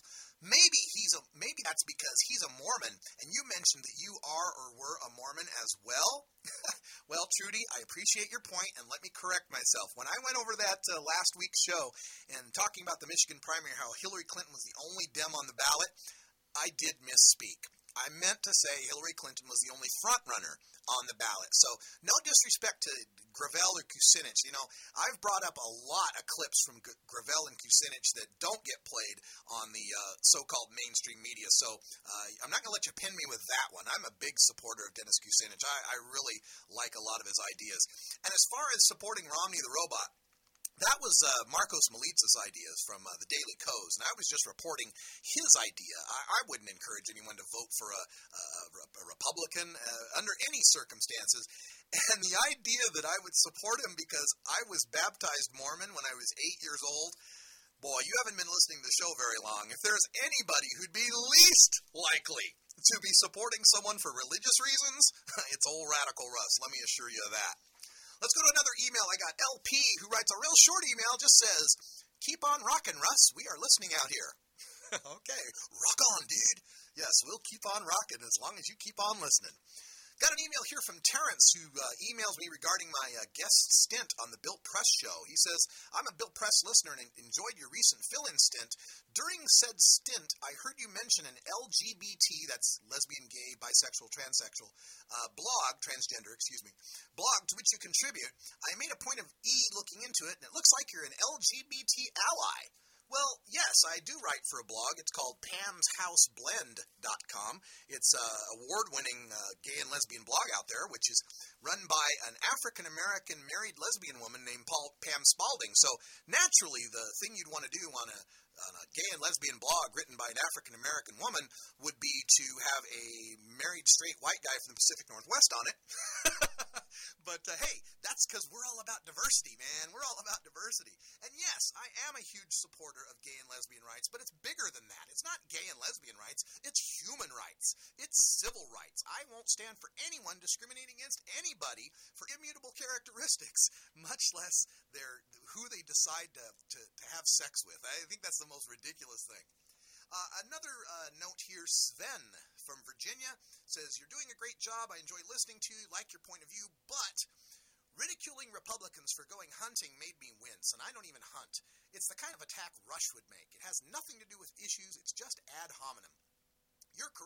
Maybe that's because he's a Mormon, and you mentioned that you are or were a Mormon as well. Well, Trudy, I appreciate your point, and let me correct myself. When I went over that last week's show and talking about the Michigan primary, how Hillary Clinton was the only Dem on the ballot, I did misspeak. I meant to say Hillary Clinton was the only front runner on the ballot. So no disrespect to Gravel or Kucinich. You know, I've brought up a lot of clips from Gravel and Kucinich that don't get played on the so-called mainstream media. So I'm not going to let you pin me with that one. I'm a big supporter of Dennis Kucinich. I really like a lot of his ideas. And as far as supporting Romney the Robot, that was Marcos Malitz's ideas from the Daily Kos, and I was just reporting his idea. I wouldn't encourage anyone to vote for a Republican under any circumstances. And the idea that I would support him because I was baptized Mormon when I was 8 years old, boy, you haven't been listening to the show very long. If there's anybody who'd be least likely to be supporting someone for religious reasons, it's old Radical Russ, let me assure you of that. Let's go to another email. I got LP, who writes a real short email, just says, keep on rocking, Russ. We are listening out here. Okay, rock on, dude. Yes, we'll keep on rocking as long as you keep on listening. Got an email here from Terrence, who emails me regarding my guest stint on the Bill Press show. He says, I'm a Bill Press listener and enjoyed your recent fill-in stint. During said stint, I heard you mention an LGBT, that's lesbian, gay, bisexual, transsexual, blog to which you contribute. I made a point of looking into it, and it looks like you're an LGBT ally. Well, yes, I do write for a blog. It's called Pam'sHouseBlend.com. It's an award-winning gay and lesbian blog out there, which is run by an African-American married lesbian woman named Pam Spalding. So, naturally, the thing you'd want to do on a gay and lesbian blog written by an African-American woman would be to have a married straight white guy from the Pacific Northwest on it. But, hey, that's because we're all about diversity, man. We're all about diversity. And, yes, I am a huge supporter of gay and lesbian rights, but it's bigger than that. It's not gay and lesbian rights. It's human rights. It's civil rights. I won't stand for anyone discriminating against anybody for immutable characteristics, much less who they decide to have sex with. I think that's the most ridiculous thing. Another note here, Sven from Virginia says, you're doing a great job. I enjoy listening to you, like your point of view, but ridiculing Republicans for going hunting made me wince, and I don't even hunt. It's the kind of attack Rush would make. It has nothing to do with issues. It's just ad hominem. You're correct.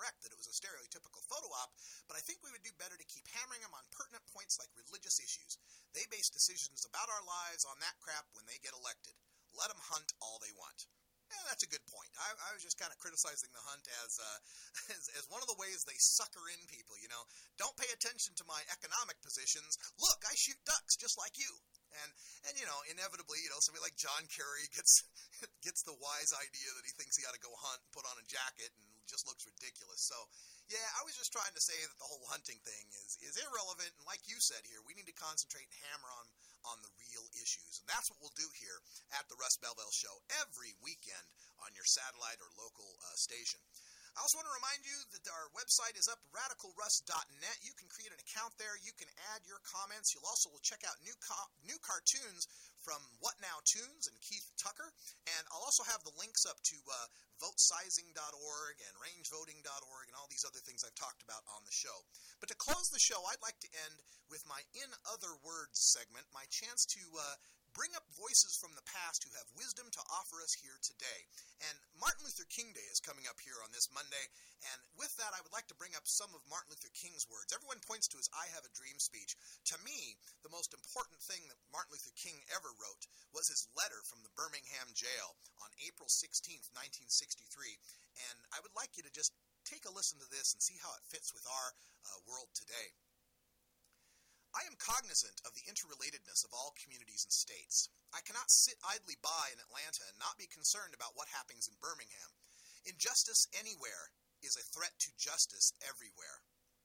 correct that it was a stereotypical photo op, but I think we would do better to keep hammering them on pertinent points like religious issues. They base decisions about our lives on that crap when they get elected. Let them hunt all they want. Yeah, that's a good point. I was just kind of criticizing the hunt as one of the ways they sucker in people, you know. Don't pay attention to my economic positions. Look, I shoot ducks just like you. And you know, inevitably, you know, somebody like John Kerry gets the wise idea that he thinks he ought to go hunt and put on a jacket and just looks ridiculous. So, yeah, I was just trying to say that the whole hunting thing is irrelevant. And like you said here, we need to concentrate and hammer on the real issues. And that's what we'll do here at the Russ Belville Show every weekend on your satellite or local station. I also want to remind you that our website is up, radicalruss.net. You can create an account there. You can add your comments. You'll also check out new cartoons from What Now Tunes and Keith Tucker. And I'll also have the links up to votesizing.org and rangevoting.org and all these other things I've talked about on the show. But to close the show, I'd like to end with my In Other Words segment, my chance to bring up voices from the past who have wisdom to offer us here today. And Martin Luther King Day is coming up here on this Monday, and with that I would like to bring up some of Martin Luther King's words. Everyone points to his I Have a Dream speech. To me, the most important thing that Martin Luther King ever wrote was his letter from the Birmingham jail on April 16th, 1963. And I would like you to just take a listen to this and see how it fits with our world today. I am cognizant of the interrelatedness of all communities and states. I cannot sit idly by in Atlanta and not be concerned about what happens in Birmingham. Injustice anywhere is a threat to justice everywhere.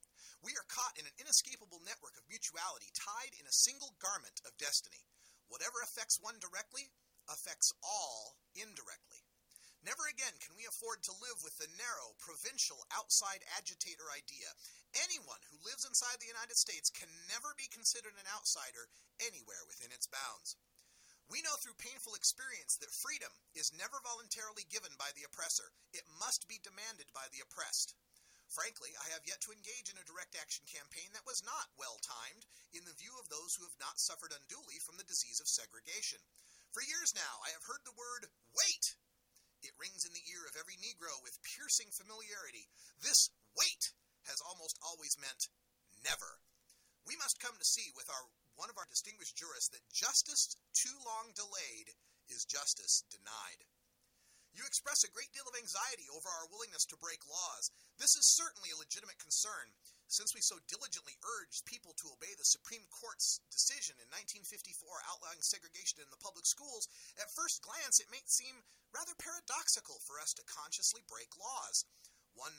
We are caught in an inescapable network of mutuality tied in a single garment of destiny. Whatever affects one directly affects all indirectly. Never again can we afford to live with the narrow, provincial, outside agitator idea. Anyone who lives inside the United States can never be considered an outsider anywhere within its bounds. We know through painful experience that freedom is never voluntarily given by the oppressor. It must be demanded by the oppressed. Frankly, I have yet to engage in a direct action campaign that was not well-timed in the view of those who have not suffered unduly from the disease of segregation. For years now, I have heard the word, wait! It rings in the ear of every Negro with piercing familiarity. This wait has almost always meant never. We must come to see with one of our distinguished jurists that justice too long delayed is justice denied. You express a great deal of anxiety over our willingness to break laws. This is certainly a legitimate concern, since we so diligently urged people to obey the Supreme Court's decision in 1954 outlawing segregation in the public schools. At first glance, it may seem rather paradoxical for us to consciously break laws. One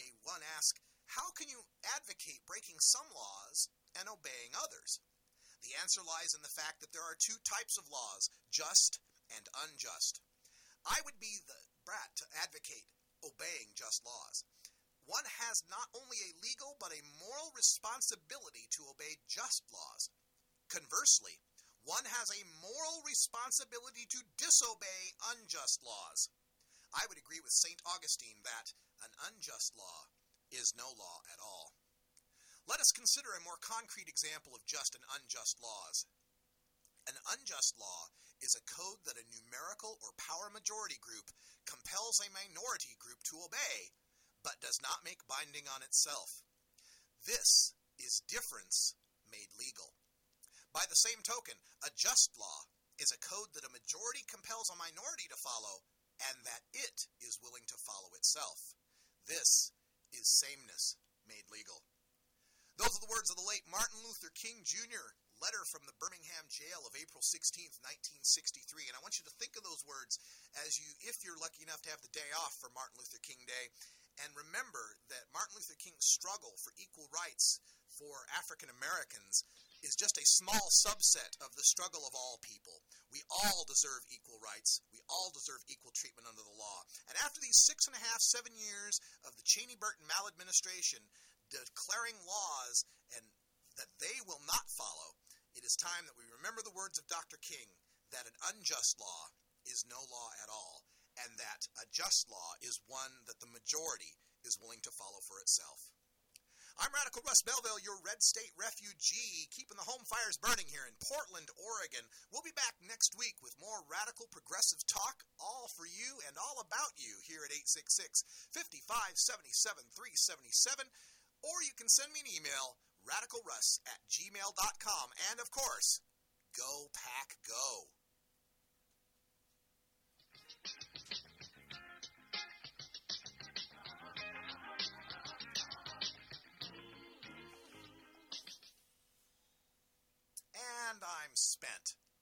ask, how can you advocate breaking some laws and obeying others? The answer lies in the fact that there are two types of laws, just and unjust. I would be the brat to advocate obeying just laws. One has not only a legal but a moral responsibility to obey just laws. Conversely, one has a moral responsibility to disobey unjust laws. I would agree with St. Augustine that an unjust law is no law at all. Let us consider a more concrete example of just and unjust laws. An unjust law is a code that a numerical or power majority group compels a minority group to obey, but does not make binding on itself. This is difference made legal. By the same token, a just law is a code that a majority compels a minority to follow, and that it is willing to follow itself. This is sameness made legal. Those are the words of the late Martin Luther King Jr., letter from the Birmingham jail of April 16th, 1963. And I want you to think of those words if you're lucky enough to have the day off for Martin Luther King Day. And remember that Martin Luther King's struggle for equal rights for African Americans is just a small subset of the struggle of all people. We all deserve equal rights. We all deserve equal treatment under the law. And after these 6.5, 7 years of the Cheney-Burton maladministration declaring laws and that they will not follow, it is time that we remember the words of Dr. King, that an unjust law is no law at all, and that a just law is one that the majority is willing to follow for itself. I'm Radical Russ Belville, your Red State refugee, keeping the home fires burning here in Portland, Oregon. We'll be back next week with more radical progressive talk, all for you and all about you here at 866-5577-377. Or you can send me an email, radicalruss@gmail.com. And, of course, go Pack Go. And I'm spent.